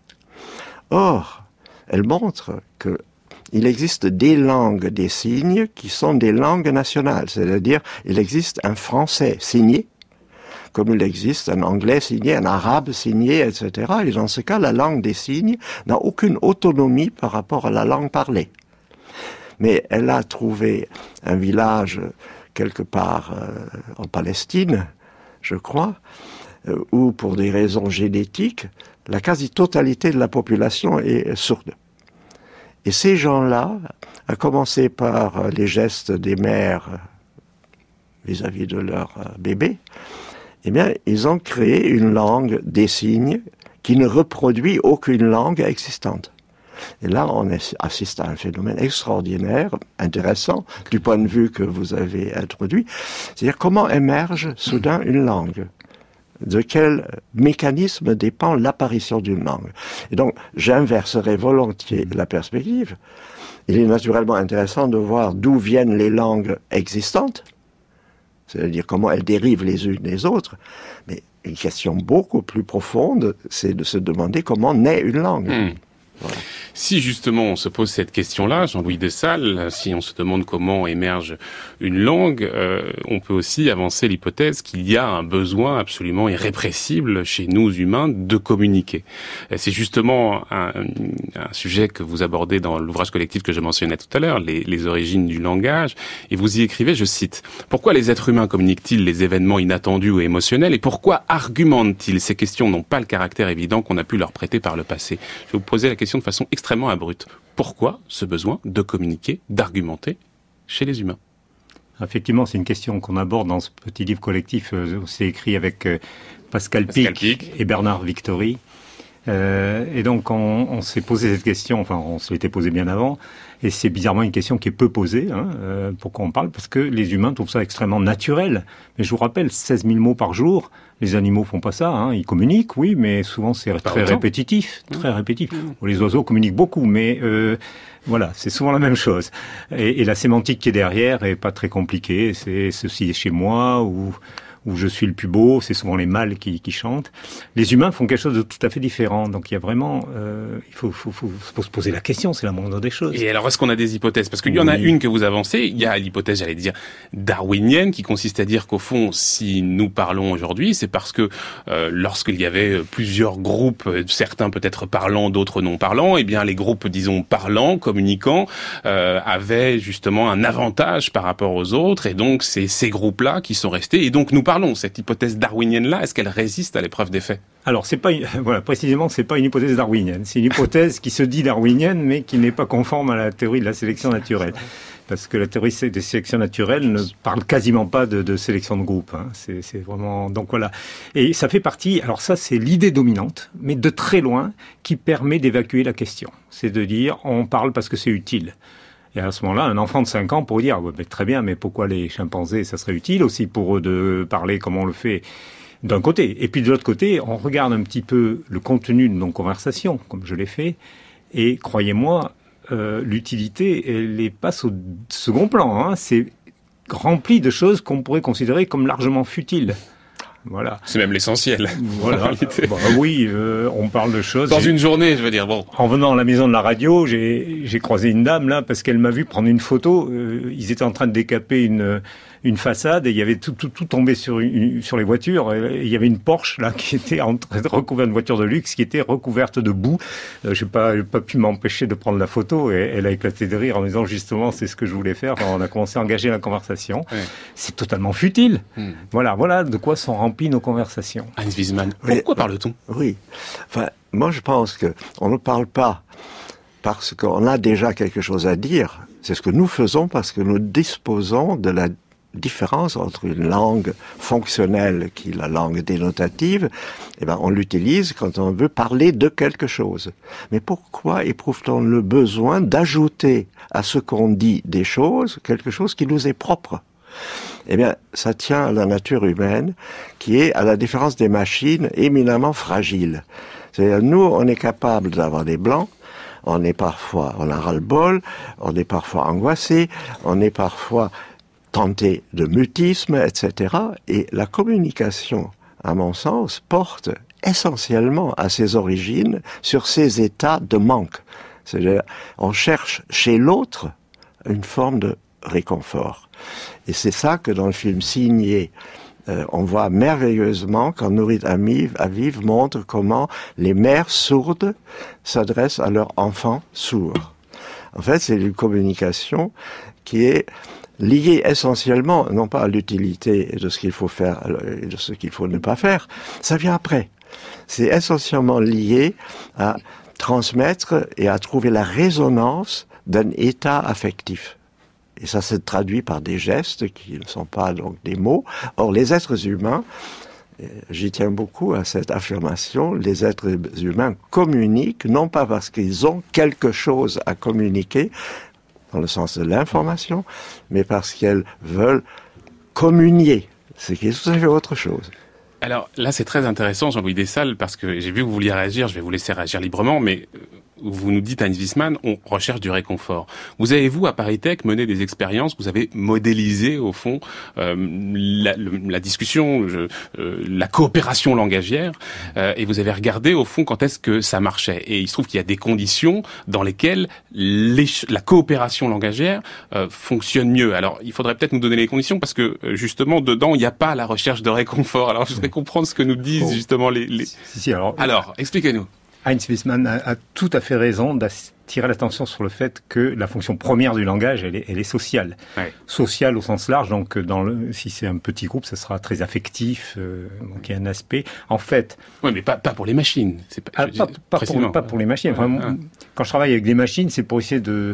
Or, elle montre que il existe des langues des signes qui sont des langues nationales, c'est-à-dire il existe un français signé, comme il existe un anglais signé, un arabe signé, etc. Et dans ce cas, la langue des signes n'a aucune autonomie par rapport à la langue parlée. Mais elle a trouvé un village quelque part en Palestine, je crois, où pour des raisons génétiques, la quasi-totalité de la population est sourde. Et ces gens-là, à commencer par les gestes des mères vis-à-vis de leur bébé, eh bien, ils ont créé une langue des signes qui ne reproduit aucune langue existante. Et là, on assiste à un phénomène extraordinaire, intéressant, du point de vue que vous avez introduit. C'est-à-dire comment émerge soudain une langue. De quel mécanisme dépend l'apparition d'une langue. Et donc, j'inverserai volontiers la perspective. Il est naturellement intéressant de voir d'où viennent les langues existantes, c'est-à-dire comment elles dérivent les unes des autres, mais une question beaucoup plus profonde, c'est de se demander comment naît une langue. Voilà. Si justement on se pose cette question-là, Jean-Louis Dessalles, si on se demande comment émerge une langue, on peut aussi avancer l'hypothèse qu'il y a un besoin absolument irrépressible chez nous humains de communiquer. C'est justement un sujet que vous abordez dans l'ouvrage collectif que je mentionnais tout à l'heure, les origines du langage, et vous y écrivez, je cite, « Pourquoi les êtres humains communiquent-ils les événements inattendus ou émotionnels et pourquoi argumentent-ils? Ces questions n'ont pas le caractère évident qu'on a pu leur prêter par le passé. » Je vais vous poser la question de façon extrêmement abrupte. Pourquoi ce besoin de communiquer, d'argumenter chez les humains? Effectivement, c'est une question qu'on aborde dans ce petit livre collectif. C'est écrit avec Pascal Pic et Bernard Victory. Et donc on s'est posé cette question, enfin on se l'était posé bien avant, et c'est bizarrement une question qui est peu posée. Pourquoi on parle ? Parce que les humains trouvent ça extrêmement naturel. Mais je vous rappelle, 16 000 mots par jour, les animaux font pas ça. Ils communiquent, oui, mais souvent c'est très répétitif. Très répétitif. Les oiseaux communiquent beaucoup, mais voilà, c'est souvent la même chose. Et la sémantique qui est derrière est pas très compliquée. C'est ceci est chez moi, ou je suis le plus beau, c'est souvent les mâles qui chantent. Les humains font quelque chose de tout à fait différent. Donc il y a vraiment, il faut se poser la question, c'est la moindre des choses. Et alors, est-ce qu'on a des hypothèses ? Parce qu'il y en a une que vous avancez, il y a l'hypothèse, j'allais dire, darwinienne, qui consiste à dire qu'au fond, si nous parlons aujourd'hui, c'est parce que lorsqu'il y avait plusieurs groupes, certains peut-être parlants, d'autres non parlants, eh bien les groupes, disons, parlants, communicants, avaient justement un avantage par rapport aux autres, et donc c'est ces groupes-là qui sont restés, et donc nous parlons. Cette hypothèse darwinienne-là, est-ce qu'elle résiste à l'épreuve des faits ? Alors, précisément, c'est pas une hypothèse darwinienne. C'est une hypothèse qui se dit darwinienne, mais qui n'est pas conforme à la théorie de la sélection naturelle. Parce que la théorie des sélections naturelles ne parle quasiment pas de sélection de groupe. C'est vraiment, donc voilà. Et ça fait partie, alors ça, c'est l'idée dominante, mais de très loin, qui permet d'évacuer la question. C'est de dire, on parle parce que c'est utile. Et à ce moment-là, un enfant de 5 ans pourrait dire très bien, mais pourquoi les chimpanzés, ça serait utile aussi pour eux de parler comme on le fait d'un côté. Et puis de l'autre côté, on regarde un petit peu le contenu de nos conversations, comme je l'ai fait, et croyez-moi, l'utilité, elle les passe au second plan. C'est rempli de choses qu'on pourrait considérer comme largement futiles. Voilà. C'est même l'essentiel. Voilà. Oui, on parle de choses. Dans une journée, je veux dire. Bon. En venant à la maison de la radio, j'ai croisé une dame là parce qu'elle m'a vu prendre une photo. Ils étaient en train de décaper une façade et il y avait tout tombé sur les voitures. Et il y avait une Porsche là qui était en train de recouvrir une voiture de luxe qui était recouverte de boue. J'ai pas pu m'empêcher de prendre la photo et elle a éclaté de rire en disant justement c'est ce que je voulais faire. On a commencé à engager la conversation. Ouais. C'est totalement futile. Voilà de quoi sont remplies nos conversations. Heinz Wiesmann, pourquoi parle-t-on ? Oui. Enfin, moi je pense que on ne parle pas parce qu'on a déjà quelque chose à dire. C'est ce que nous faisons parce que nous disposons de la différence entre une langue fonctionnelle qui est la langue dénotative, on l'utilise quand on veut parler de quelque chose. Mais pourquoi éprouve-t-on le besoin d'ajouter à ce qu'on dit des choses, quelque chose qui nous est propre ? Ça tient à la nature humaine, qui est, à la différence des machines, éminemment fragile. C'est-à-dire, nous, on est capable d'avoir des blancs, on a ras-le-bol, on est parfois angoissé, on est parfois tenté de mutisme, etc. Et la communication, à mon sens, porte essentiellement à ses origines sur ces états de manque. C'est-à-dire, on cherche chez l'autre une forme de réconfort. Et c'est ça que dans le film Signé, on voit merveilleusement quand Nourit Aviv montre comment les mères sourdes s'adressent à leurs enfants sourds. En fait, c'est une communication qui est liée essentiellement, non pas à l'utilité de ce qu'il faut faire et de ce qu'il faut ne pas faire, ça vient après. C'est essentiellement lié à transmettre et à trouver la résonance d'un état affectif. Et ça se traduit par des gestes qui ne sont pas donc des mots. Or, les êtres humains, j'y tiens beaucoup à cette affirmation, les êtres humains communiquent, non pas parce qu'ils ont quelque chose à communiquer, dans le sens de l'information, mais parce qu'ils veulent communier, ce qui est tout à fait autre chose. Alors là, c'est très intéressant, Jean-Louis Dessalles, parce que j'ai vu que vous vouliez réagir, je vais vous laisser réagir librement, mais vous nous dites, Heinz Wiesmann, on recherche du réconfort. Vous avez, vous, à Paris Tech, mené des expériences, vous avez modélisé, au fond, la discussion, la coopération langagière, et vous avez regardé, au fond, quand est-ce que ça marchait. Et il se trouve qu'il y a des conditions dans lesquelles la coopération langagière fonctionne mieux. Alors, il faudrait peut-être nous donner les conditions, parce que, justement, dedans, il n'y a pas la recherche de réconfort. Alors, je voudrais comprendre ce que nous disent, justement, Alors, expliquez-nous. Heinz Wiesmann a tout à fait raison d'attirer l'attention sur le fait que la fonction première du langage, elle est sociale. Ouais. Sociale au sens large, donc si c'est un petit groupe, ça sera très affectif, donc il y a un aspect. En fait... Oui, mais pas pour les machines. Pas pour les machines. Enfin, quand je travaille avec des machines, c'est pour essayer de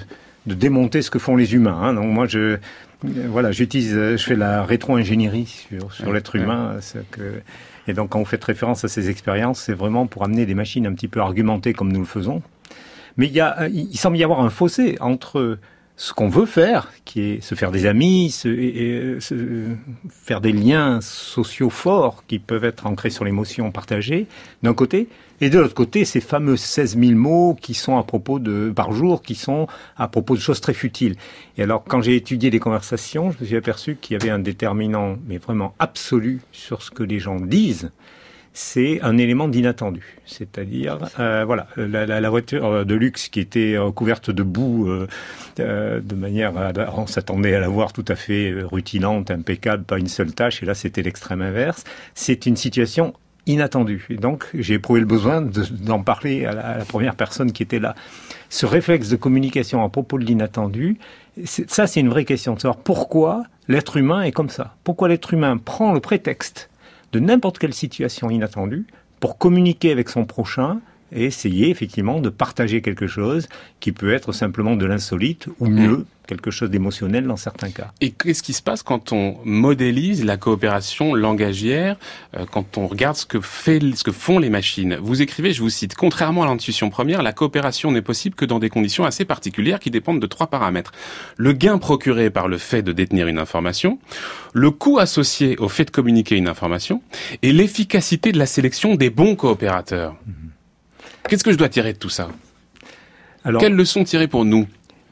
démonter ce que font les humains. Hein. Donc moi, je fais la rétro-ingénierie sur l'être humain. Et donc, quand vous faites référence à ces expériences, c'est vraiment pour amener des machines un petit peu argumentées comme nous le faisons. Mais il semble y avoir un fossé entre ce qu'on veut faire, qui est se faire des amis, faire des liens sociaux forts qui peuvent être ancrés sur l'émotion partagée, d'un côté, et de l'autre côté, ces fameux 16 000 mots qui sont par jour, qui sont à propos de choses très futiles. Et alors, quand j'ai étudié les conversations, je me suis aperçu qu'il y avait un déterminant, mais vraiment absolu, sur ce que les gens disent. C'est un élément d'inattendu. C'est-à-dire, la voiture de luxe qui était couverte de boue, de manière on s'attendait à la voir tout à fait rutilante, impeccable, pas une seule tache, et là c'était l'extrême inverse. C'est une situation inattendue. Et donc, j'ai éprouvé le besoin d'en parler à la première personne qui était là. Ce réflexe de communication à propos de l'inattendu, c'est une vraie question de savoir pourquoi l'être humain est comme ça. Pourquoi l'être humain prend le prétexte de n'importe quelle situation inattendue pour communiquer avec son prochain et essayer effectivement de partager quelque chose qui peut être simplement de l'insolite ou mieux, quelque chose d'émotionnel dans certains cas. Et qu'est-ce qui se passe quand on modélise la coopération langagière, quand on regarde ce que font les machines? Vous écrivez, je vous cite, « Contrairement à l'intuition première, la coopération n'est possible que dans des conditions assez particulières qui dépendent de 3 paramètres. Le gain procuré par le fait de détenir une information, le coût associé au fait de communiquer une information et l'efficacité de la sélection des bons coopérateurs. » Qu'est-ce que je dois tirer de tout ça? Alors, quelles leçons tirer pour nous?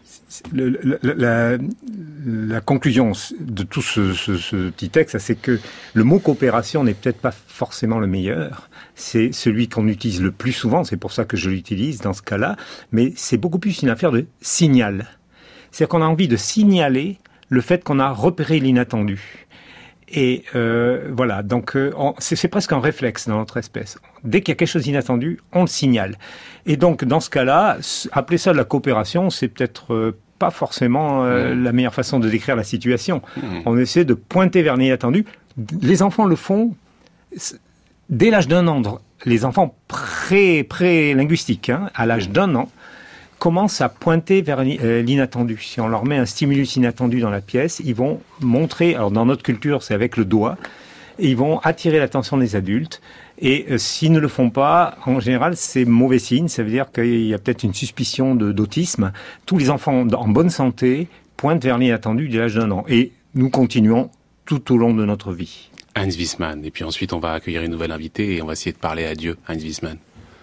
La conclusion de tout ce petit texte, c'est que le mot coopération n'est peut-être pas forcément le meilleur. C'est celui qu'on utilise le plus souvent, c'est pour ça que je l'utilise dans ce cas-là, mais c'est beaucoup plus une affaire de signal. C'est-à-dire qu'on a envie de signaler le fait qu'on a repéré l'inattendu. Et voilà, donc c'est presque un réflexe dans notre espèce. Dès qu'il y a quelque chose d'inattendu, on le signale. Et donc, dans ce cas-là, appeler ça de la coopération, c'est peut-être pas forcément la meilleure façon de décrire la situation. On essaie de pointer vers l'inattendu. Les enfants le font dès l'âge d'1 an. Les enfants pré-linguistiques, à l'âge d'1 an, commencent à pointer vers l'inattendu. Si on leur met un stimulus inattendu dans la pièce, ils vont montrer, alors dans notre culture c'est avec le doigt, et ils vont attirer l'attention des adultes. Et s'ils ne le font pas, en général c'est mauvais signe, ça veut dire qu'il y a peut-être une suspicion d'autisme. Tous les enfants en bonne santé pointent vers l'inattendu dès l'âge d'1 an. Et nous continuons tout au long de notre vie. Heinz Wiesmann, et puis ensuite on va accueillir une nouvelle invitée et on va essayer de parler à Dieu. Heinz Wiesmann.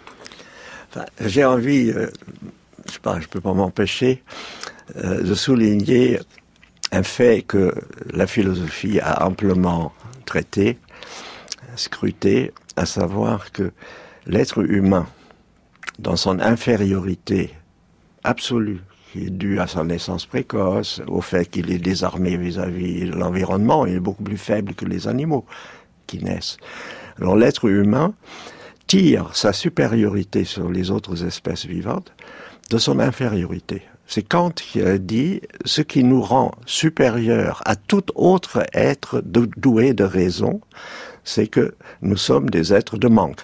J'ai envie... je peux pas m'empêcher de souligner un fait que la philosophie a amplement traité, scruté, à savoir que l'être humain, dans son infériorité absolue, qui est due à sa naissance précoce, au fait qu'il est désarmé vis-à-vis de l'environnement, il est beaucoup plus faible que les animaux qui naissent. Alors l'être humain tire sa supériorité sur les autres espèces vivantes de son infériorité. C'est Kant qui a dit « Ce qui nous rend supérieurs à tout autre être doué de raison, c'est que nous sommes des êtres de manque.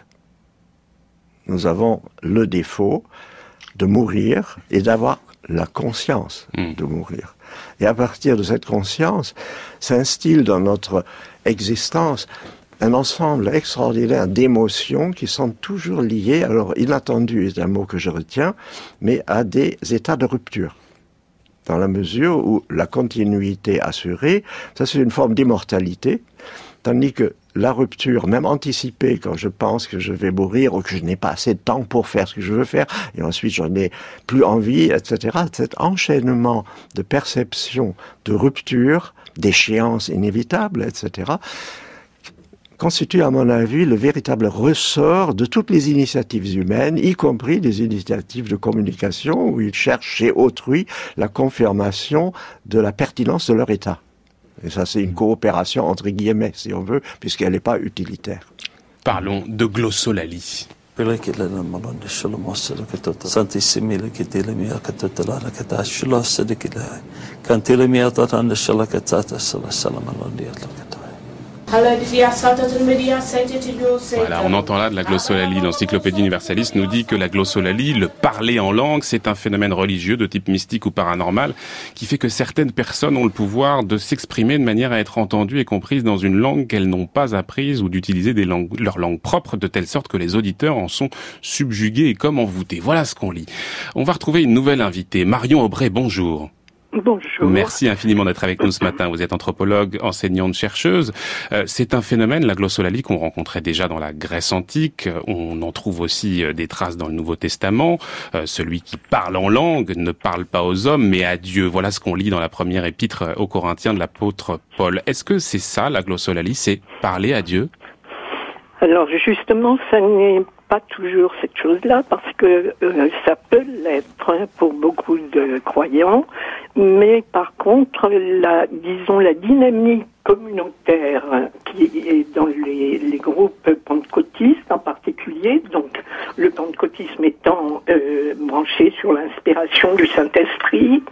Nous avons le défaut de mourir et d'avoir la conscience de mourir. Et à partir de cette conscience, s'instille dans notre existence un ensemble extraordinaire d'émotions qui sont toujours liées, alors inattendu est un mot que je retiens, mais à des états de rupture. Dans la mesure où la continuité assurée, ça c'est une forme d'immortalité, tandis que la rupture, même anticipée, quand je pense que je vais mourir ou que je n'ai pas assez de temps pour faire ce que je veux faire, et ensuite j'en ai plus envie, etc., cet enchaînement de perception, de rupture, d'échéances inévitables, etc., constitue, à mon avis, le véritable ressort de toutes les initiatives humaines, y compris des initiatives de communication, où ils cherchent chez autrui la confirmation de la pertinence de leur état. Et ça, c'est une coopération entre guillemets, si on veut, puisqu'elle n'est pas utilitaire. Parlons de glossolalie. Voilà, on entend là de la glossolalie. L'Encyclopédie Universalis nous dit que la glossolalie, le parler en langue, c'est un phénomène religieux de type mystique ou paranormal qui fait que certaines personnes ont le pouvoir de s'exprimer de manière à être entendues et comprises dans une langue qu'elles n'ont pas apprise ou d'utiliser leur langue propre de telle sorte que les auditeurs en sont subjugués et comme envoûtés. Voilà ce qu'on lit. On va retrouver une nouvelle invitée. Marion Aubray, bonjour. Bonjour. Merci infiniment d'être avec nous ce matin. Vous êtes anthropologue, enseignante, chercheuse. C'est un phénomène, la glossolalie, qu'on rencontrait déjà dans la Grèce antique. On en trouve aussi des traces dans le Nouveau Testament. Celui qui parle en langue ne parle pas aux hommes, mais à Dieu. Voilà ce qu'on lit dans la première épître aux Corinthiens de l'apôtre Paul. Est-ce que c'est ça, la glossolalie, c'est parler à Dieu? Alors justement, ça n'est pas toujours cette chose-là, parce que ça peut l'être pour beaucoup de croyants, mais par contre, la dynamique communautaire qui est dans les groupes pentecôtistes en particulier, donc le pentecôtisme étant branché sur l'inspiration du Saint-Esprit,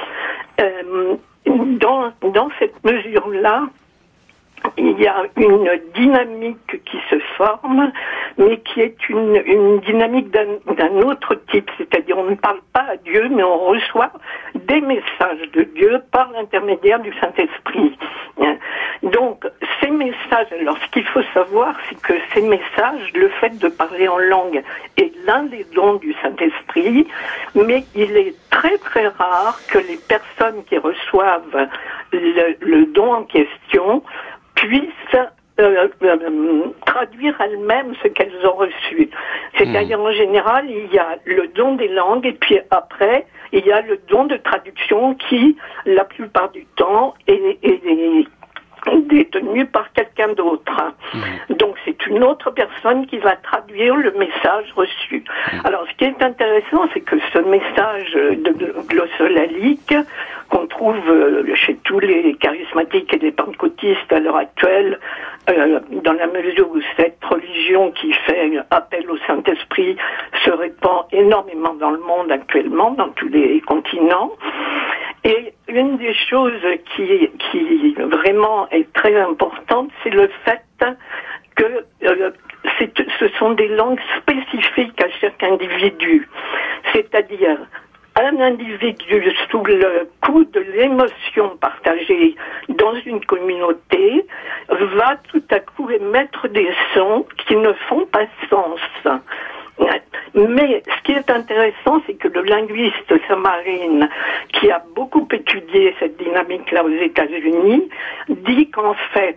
dans cette mesure-là, il y a une dynamique qui se forme, mais qui est une dynamique d'un autre type. C'est-à-dire, on ne parle pas à Dieu, mais on reçoit des messages de Dieu par l'intermédiaire du Saint-Esprit. Donc, ces messages, alors ce qu'il faut savoir, c'est que ces messages, le fait de parler en langue est l'un des dons du Saint-Esprit, mais il est très très rare que les personnes qui reçoivent le don en question puissent traduire elles-mêmes ce qu'elles ont reçu. C'est-à-dire, en général, il y a le don des langues et puis après, il y a le don de traduction qui, la plupart du temps, est détenu par quelqu'un d'autre. Donc c'est une autre personne qui va traduire le message reçu. Alors ce qui est intéressant, c'est que ce message de glossolalique qu'on trouve chez tous les charismatiques et les pentecôtistes à l'heure actuelle, dans la mesure où cette religion qui fait appel au Saint-Esprit se répand énormément dans le monde actuellement, dans tous les continents. Et une des choses qui vraiment est très importante, c'est le fait que ce sont des langues spécifiques à chaque individu. C'est-à-dire, un individu sous le coup de l'émotion partagée dans une communauté va tout à coup émettre des sons qui ne font pas sens. Mais ce qui est intéressant, c'est que le linguiste Samarine, qui a beaucoup étudié cette dynamique-là aux États-Unis, dit qu'en fait,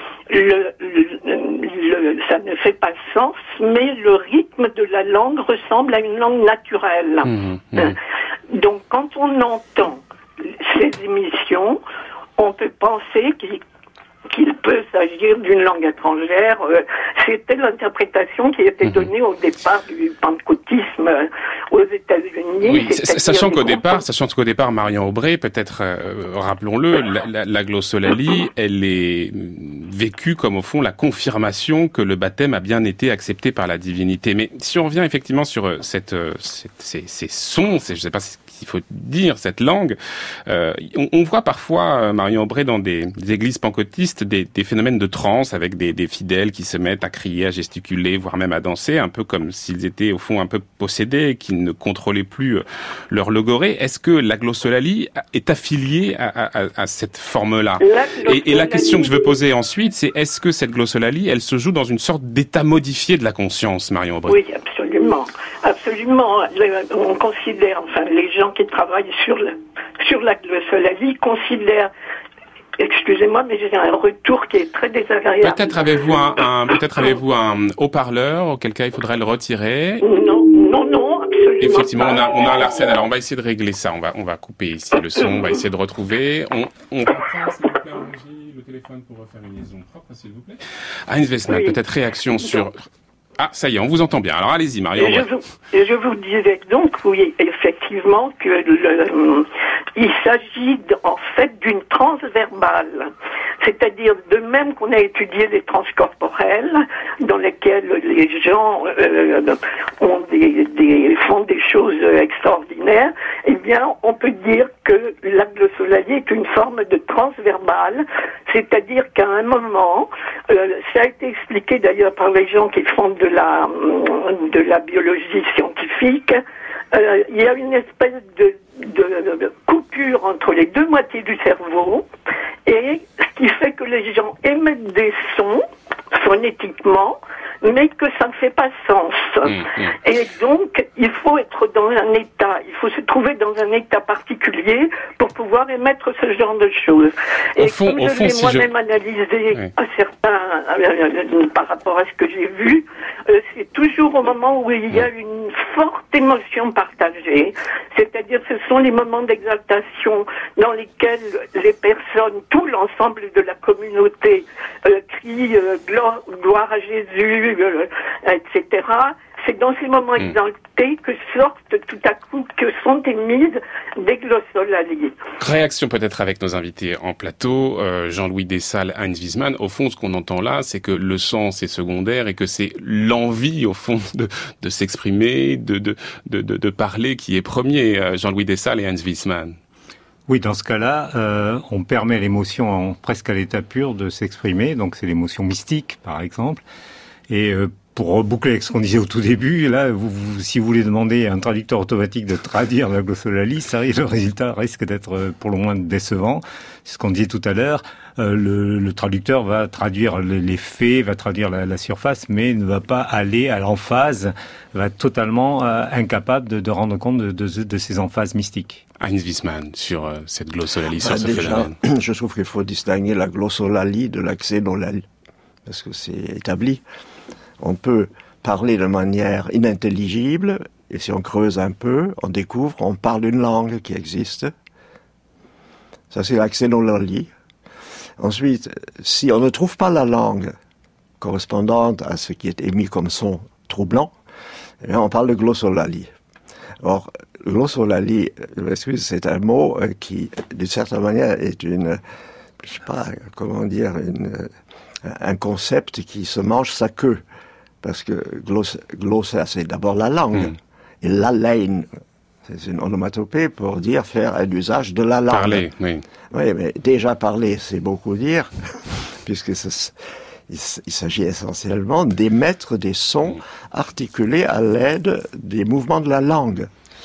ça ne fait pas sens, mais le rythme de la langue ressemble à une langue naturelle. Donc, quand on entend ces émissions, on peut penser qu'il peut s'agir d'une langue étrangère. C'était l'interprétation qui était donnée au départ du pentecôtisme aux États-Unis. Oui, sachant qu'au départ, Marion Aubray, peut-être, rappelons-le, la glossolalie, elle est vécue comme au fond la confirmation que le baptême a bien été accepté par la divinité. Mais si on revient effectivement sur ces sons, je ne sais pas il faut dire cette langue. On voit parfois, Marion Aubray, dans des églises pentecôtistes, des phénomènes de transe avec des fidèles qui se mettent à crier, à gesticuler, voire même à danser, un peu comme s'ils étaient au fond un peu possédés, qu'ils ne contrôlaient plus leur logorée. Est-ce que la glossolalie est affiliée à cette forme-là? Et la question que je veux poser ensuite, c'est est-ce que cette glossolalie, elle se joue dans une sorte d'état modifié de la conscience, Marion Aubray? Oui, absolument. Absolument. On considère, enfin, les gens qui travaillent sur la glossolalie considèrent, excusez-moi, mais j'ai un retour qui est très désagréable. Peut-être avez-vous un haut-parleur, auquel cas il faudrait le retirer. Non, absolument. Effectivement, on a un Larsen. Alors on va essayer de régler ça. On va couper ici le son. On va essayer de retrouver. On reprend, s'il vous plaît, le téléphone pour refaire une liaison propre, s'il vous plaît. Heinz Wessmann, peut-être réaction sur. Ah, ça y est, on vous entend bien. Alors allez-y, Marion. Je vous disais donc, oui, effectivement, que il s'agit en fait d'une transe verbale. C'est-à-dire, de même qu'on a étudié les transcorporels, dans lesquels les gens font des choses extraordinaires, eh bien, on peut dire que la glossolalie est une forme de transverbal, c'est-à-dire qu'à un moment, ça a été expliqué d'ailleurs par les gens qui font de la biologie scientifique, il y a une espèce de coupure entre les deux moitiés du cerveau, et ce qui fait que les gens émettent des sons phonétiquement, mais que ça ne fait pas sens. Et donc, il faut être dans un état, il faut se trouver dans un état particulier pour pouvoir émettre ce genre de choses. Et comme je l'ai moi-même analysé à certains, par rapport à ce que j'ai vu, c'est toujours au moment où il y a une forte émotion partagée, c'est-à-dire ce sont les moments d'exaltation dans lesquels les personnes, tout l'ensemble de la communauté crie gloire à Jésus, etc. C'est dans ces moments exaltés que sortent tout à coup, que sont émises des glossolalies. Réaction peut-être avec nos invités en plateau, Jean-Louis Dessalles, Heinz Wiesmann. Au fond, ce qu'on entend là, c'est que le sens est secondaire et que c'est l'envie, au fond, de s'exprimer, de parler qui est premier. Jean-Louis Dessalles et Heinz Wiesmann. Oui, dans ce cas-là, on permet l'émotion presque à l'état pur de s'exprimer. Donc c'est l'émotion mystique, par exemple. Et pour reboucler avec ce qu'on disait au tout début, là, si vous voulez demander à un traducteur automatique de traduire la glossolalie, le résultat risque d'être pour le moins décevant. C'est ce qu'on disait tout à l'heure. Le traducteur va traduire les faits, va traduire la surface, mais ne va pas aller à l'emphase, va être totalement incapable de rendre compte de ces emphases mystiques. Heinz Wiesmann, sur cette glossolalie, sur ce déjà, phénomène. Je trouve qu'il faut distinguer la glossolalie de la xénolalie, parce que c'est établi. On peut parler de manière inintelligible, et si on creuse un peu, on parle une langue qui existe. Ça, c'est la xénolalie. Ensuite, si on ne trouve pas la langue correspondante à ce qui est émis comme son troublant, eh bien, on parle de glossolalie. Or, glossolalie, c'est un mot qui, d'une certaine manière, est un concept qui se mange sa queue. Parce que glosser, c'est d'abord la langue. Et l'haleine, c'est une onomatopée pour dire faire un usage de la langue. Parler, oui. Oui, mais déjà parler, c'est beaucoup dire, puisque il s'agit essentiellement d'émettre des sons articulés à l'aide des mouvements de la langue.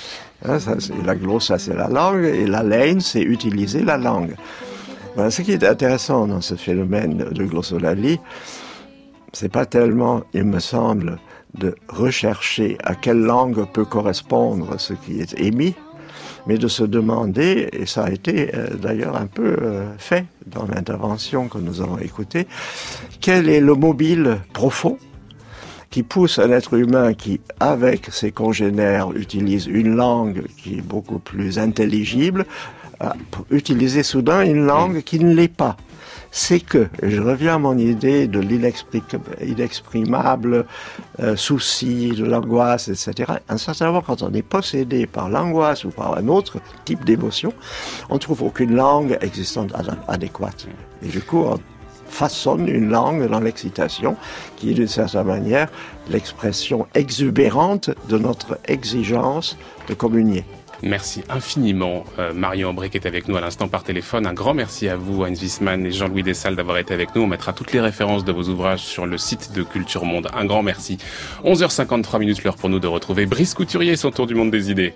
La glosse, ça c'est la langue, et l'haleine, c'est utiliser la langue. Voilà, ce qui est intéressant dans ce phénomène de glossolalie, c'est pas tellement, il me semble, de rechercher à quelle langue peut correspondre ce qui est émis, mais de se demander, et ça a été d'ailleurs un peu fait dans l'intervention que nous avons écoutée, quel est le mobile profond qui pousse un être humain qui, avec ses congénères, utilise une langue qui est beaucoup plus intelligible, à utiliser soudain une langue qui ne l'est pas. C'est que, je reviens à mon idée de l'inexprimable souci, de l'angoisse, etc. Un certain moment, quand on est possédé par l'angoisse ou par un autre type d'émotion, on ne trouve aucune langue existante adéquate. Et du coup, on façonne une langue dans l'excitation, qui est d'une certaine manière l'expression exubérante de notre exigence de communier. Merci infiniment, Marion Aubry qui est avec nous à l'instant par téléphone. Un grand merci à vous, Heinz Wiesmann et Jean-Louis Dessalles d'avoir été avec nous. On mettra toutes les références de vos ouvrages sur le site de Culture Monde. Un grand merci. 11h53, l'heure pour nous de retrouver Brice Couturier et son tour du monde des idées.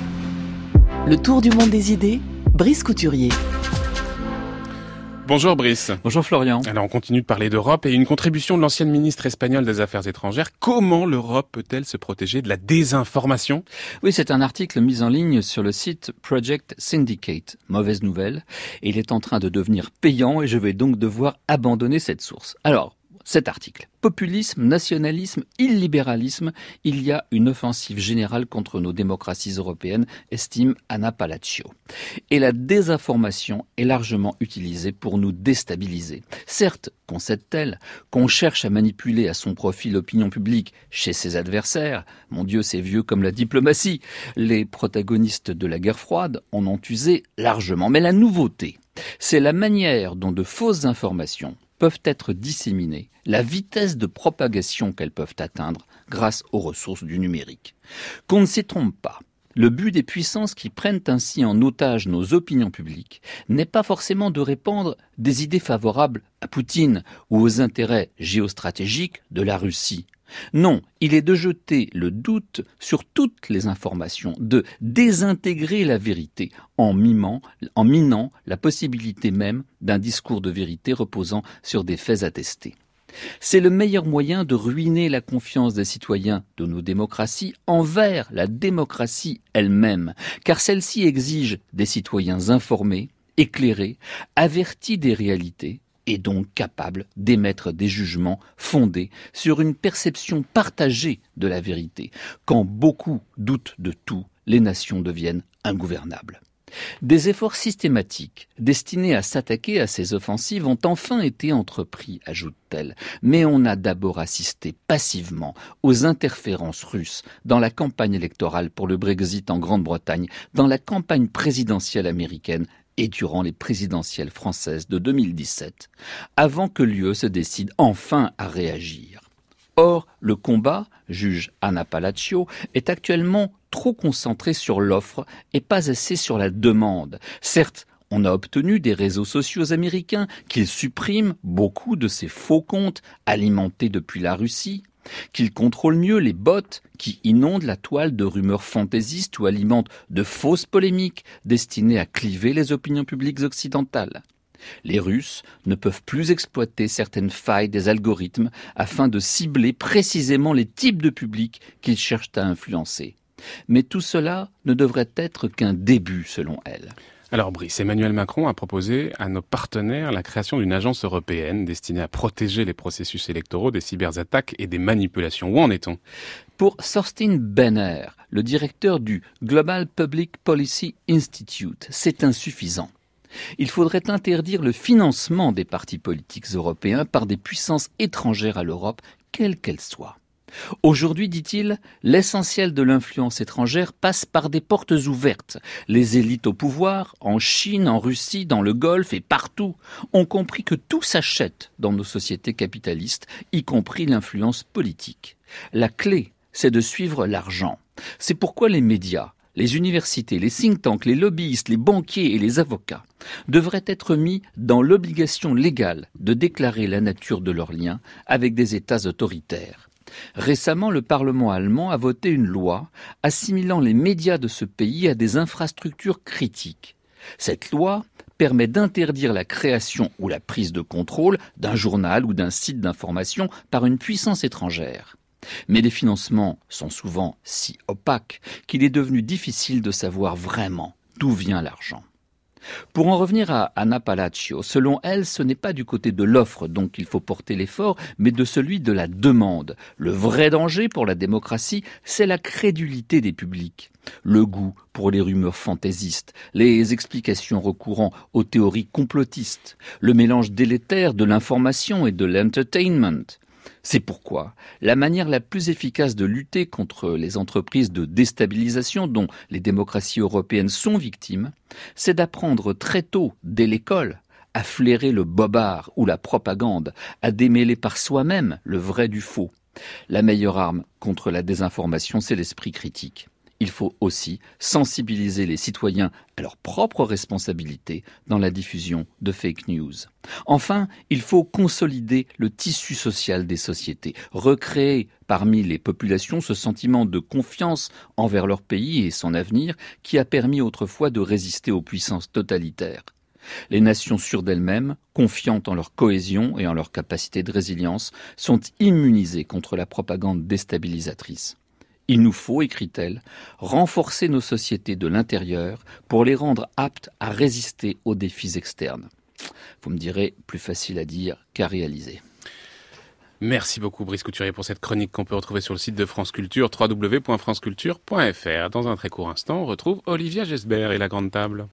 Le tour du monde des idées, Brice Couturier. Bonjour Brice. Bonjour Florian. Alors on continue de parler d'Europe et une contribution de l'ancienne ministre espagnole des Affaires étrangères. Comment l'Europe peut-elle se protéger de la désinformation ? Oui, c'est un article mis en ligne sur le site Project Syndicate. Mauvaise nouvelle. Et il est en train de devenir payant et je vais donc devoir abandonner cette source. Alors, cet article. Populisme, nationalisme, illibéralisme, il y a une offensive générale contre nos démocraties européennes, estime Anna Palacio. Et la désinformation est largement utilisée pour nous déstabiliser. Certes, concède-t-elle, qu'on cherche à manipuler à son profit l'opinion publique chez ses adversaires. Mon Dieu, c'est vieux comme la diplomatie. Les protagonistes de la guerre froide en ont usé largement. Mais la nouveauté, C'est la manière dont de fausses informations peuvent être disséminées, la vitesse de propagation qu'elles peuvent atteindre grâce aux ressources du numérique. Qu'on ne s'y trompe pas. Le but des puissances qui prennent ainsi en otage nos opinions publiques n'est pas forcément de répandre des idées favorables à Poutine ou aux intérêts géostratégiques de la Russie. Non, il est de jeter le doute sur toutes les informations, de désintégrer la vérité en minant la possibilité même d'un discours de vérité reposant sur des faits attestés. C'est le meilleur moyen de ruiner la confiance des citoyens de nos démocraties envers la démocratie elle-même, car celle-ci exige des citoyens informés, éclairés, avertis des réalités, et donc capables d'émettre des jugements fondés sur une perception partagée de la vérité. Quand beaucoup doutent de tout, les nations deviennent ingouvernables. Des efforts systématiques destinés à s'attaquer à ces offensives ont enfin été entrepris, ajoute-t-elle, mais on a d'abord assisté passivement aux interférences russes dans la campagne électorale pour le Brexit en Grande-Bretagne, dans la campagne présidentielle américaine et durant les présidentielles françaises de 2017, avant que l'UE se décide enfin à réagir. Or, le combat, juge Anna Palacio, est actuellement trop concentré sur l'offre et pas assez sur la demande. Certes, on a obtenu des réseaux sociaux américains qu'ils suppriment beaucoup de ces faux comptes alimentés depuis la Russie, qu'ils contrôlent mieux les bots qui inondent la toile de rumeurs fantaisistes ou alimentent de fausses polémiques destinées à cliver les opinions publiques occidentales. Les Russes ne peuvent plus exploiter certaines failles des algorithmes afin de cibler précisément les types de publics qu'ils cherchent à influencer. Mais tout cela ne devrait être qu'un début, selon elle. Alors Brice, Emmanuel Macron a proposé à nos partenaires la création d'une agence européenne destinée à protéger les processus électoraux des cyberattaques et des manipulations. Où en est-on ? Pour Thorstein Benner, le directeur du Global Public Policy Institute, c'est insuffisant. Il faudrait interdire le financement des partis politiques européens par des puissances étrangères à l'Europe, quelles qu'elles soient. Aujourd'hui, dit-il, l'essentiel de l'influence étrangère passe par des portes ouvertes. Les élites au pouvoir, en Chine, en Russie, dans le Golfe et partout, ont compris que tout s'achète dans nos sociétés capitalistes, y compris l'influence politique. La clé, c'est de suivre l'argent. C'est pourquoi les médias, les universités, les think tanks, les lobbyistes, les banquiers et les avocats devraient être mis dans l'obligation légale de déclarer la nature de leurs liens avec des États autoritaires. Récemment, le Parlement allemand a voté une loi assimilant les médias de ce pays à des infrastructures critiques. Cette loi permet d'interdire la création ou la prise de contrôle d'un journal ou d'un site d'information par une puissance étrangère. Mais les financements sont souvent si opaques qu'il est devenu difficile de savoir vraiment d'où vient l'argent. Pour en revenir à Anna Palacio, selon elle, ce n'est pas du côté de l'offre dont il faut porter l'effort, mais de celui de la demande. Le vrai danger pour la démocratie, c'est la crédulité des publics. Le goût pour les rumeurs fantaisistes, les explications recourant aux théories complotistes, le mélange délétère de l'information et de l'entertainment. C'est pourquoi la manière la plus efficace de lutter contre les entreprises de déstabilisation dont les démocraties européennes sont victimes, c'est d'apprendre très tôt, dès l'école, à flairer le bobard ou la propagande, à démêler par soi-même le vrai du faux. La meilleure arme contre la désinformation, c'est l'esprit critique. Il faut aussi sensibiliser les citoyens à leurs propres responsabilités dans la diffusion de fake news. Enfin, il faut consolider le tissu social des sociétés, recréer parmi les populations ce sentiment de confiance envers leur pays et son avenir qui a permis autrefois de résister aux puissances totalitaires. Les nations sûres d'elles-mêmes, confiantes en leur cohésion et en leur capacité de résilience, sont immunisées contre la propagande déstabilisatrice. Il nous faut, écrit-elle, renforcer nos sociétés de l'intérieur pour les rendre aptes à résister aux défis externes. Vous me direz, plus facile à dire qu'à réaliser. Merci beaucoup Brice Couturier pour cette chronique qu'on peut retrouver sur le site de France Culture, www.franceculture.fr. Dans un très court instant, on retrouve Olivia Gesbert et la Grande Table.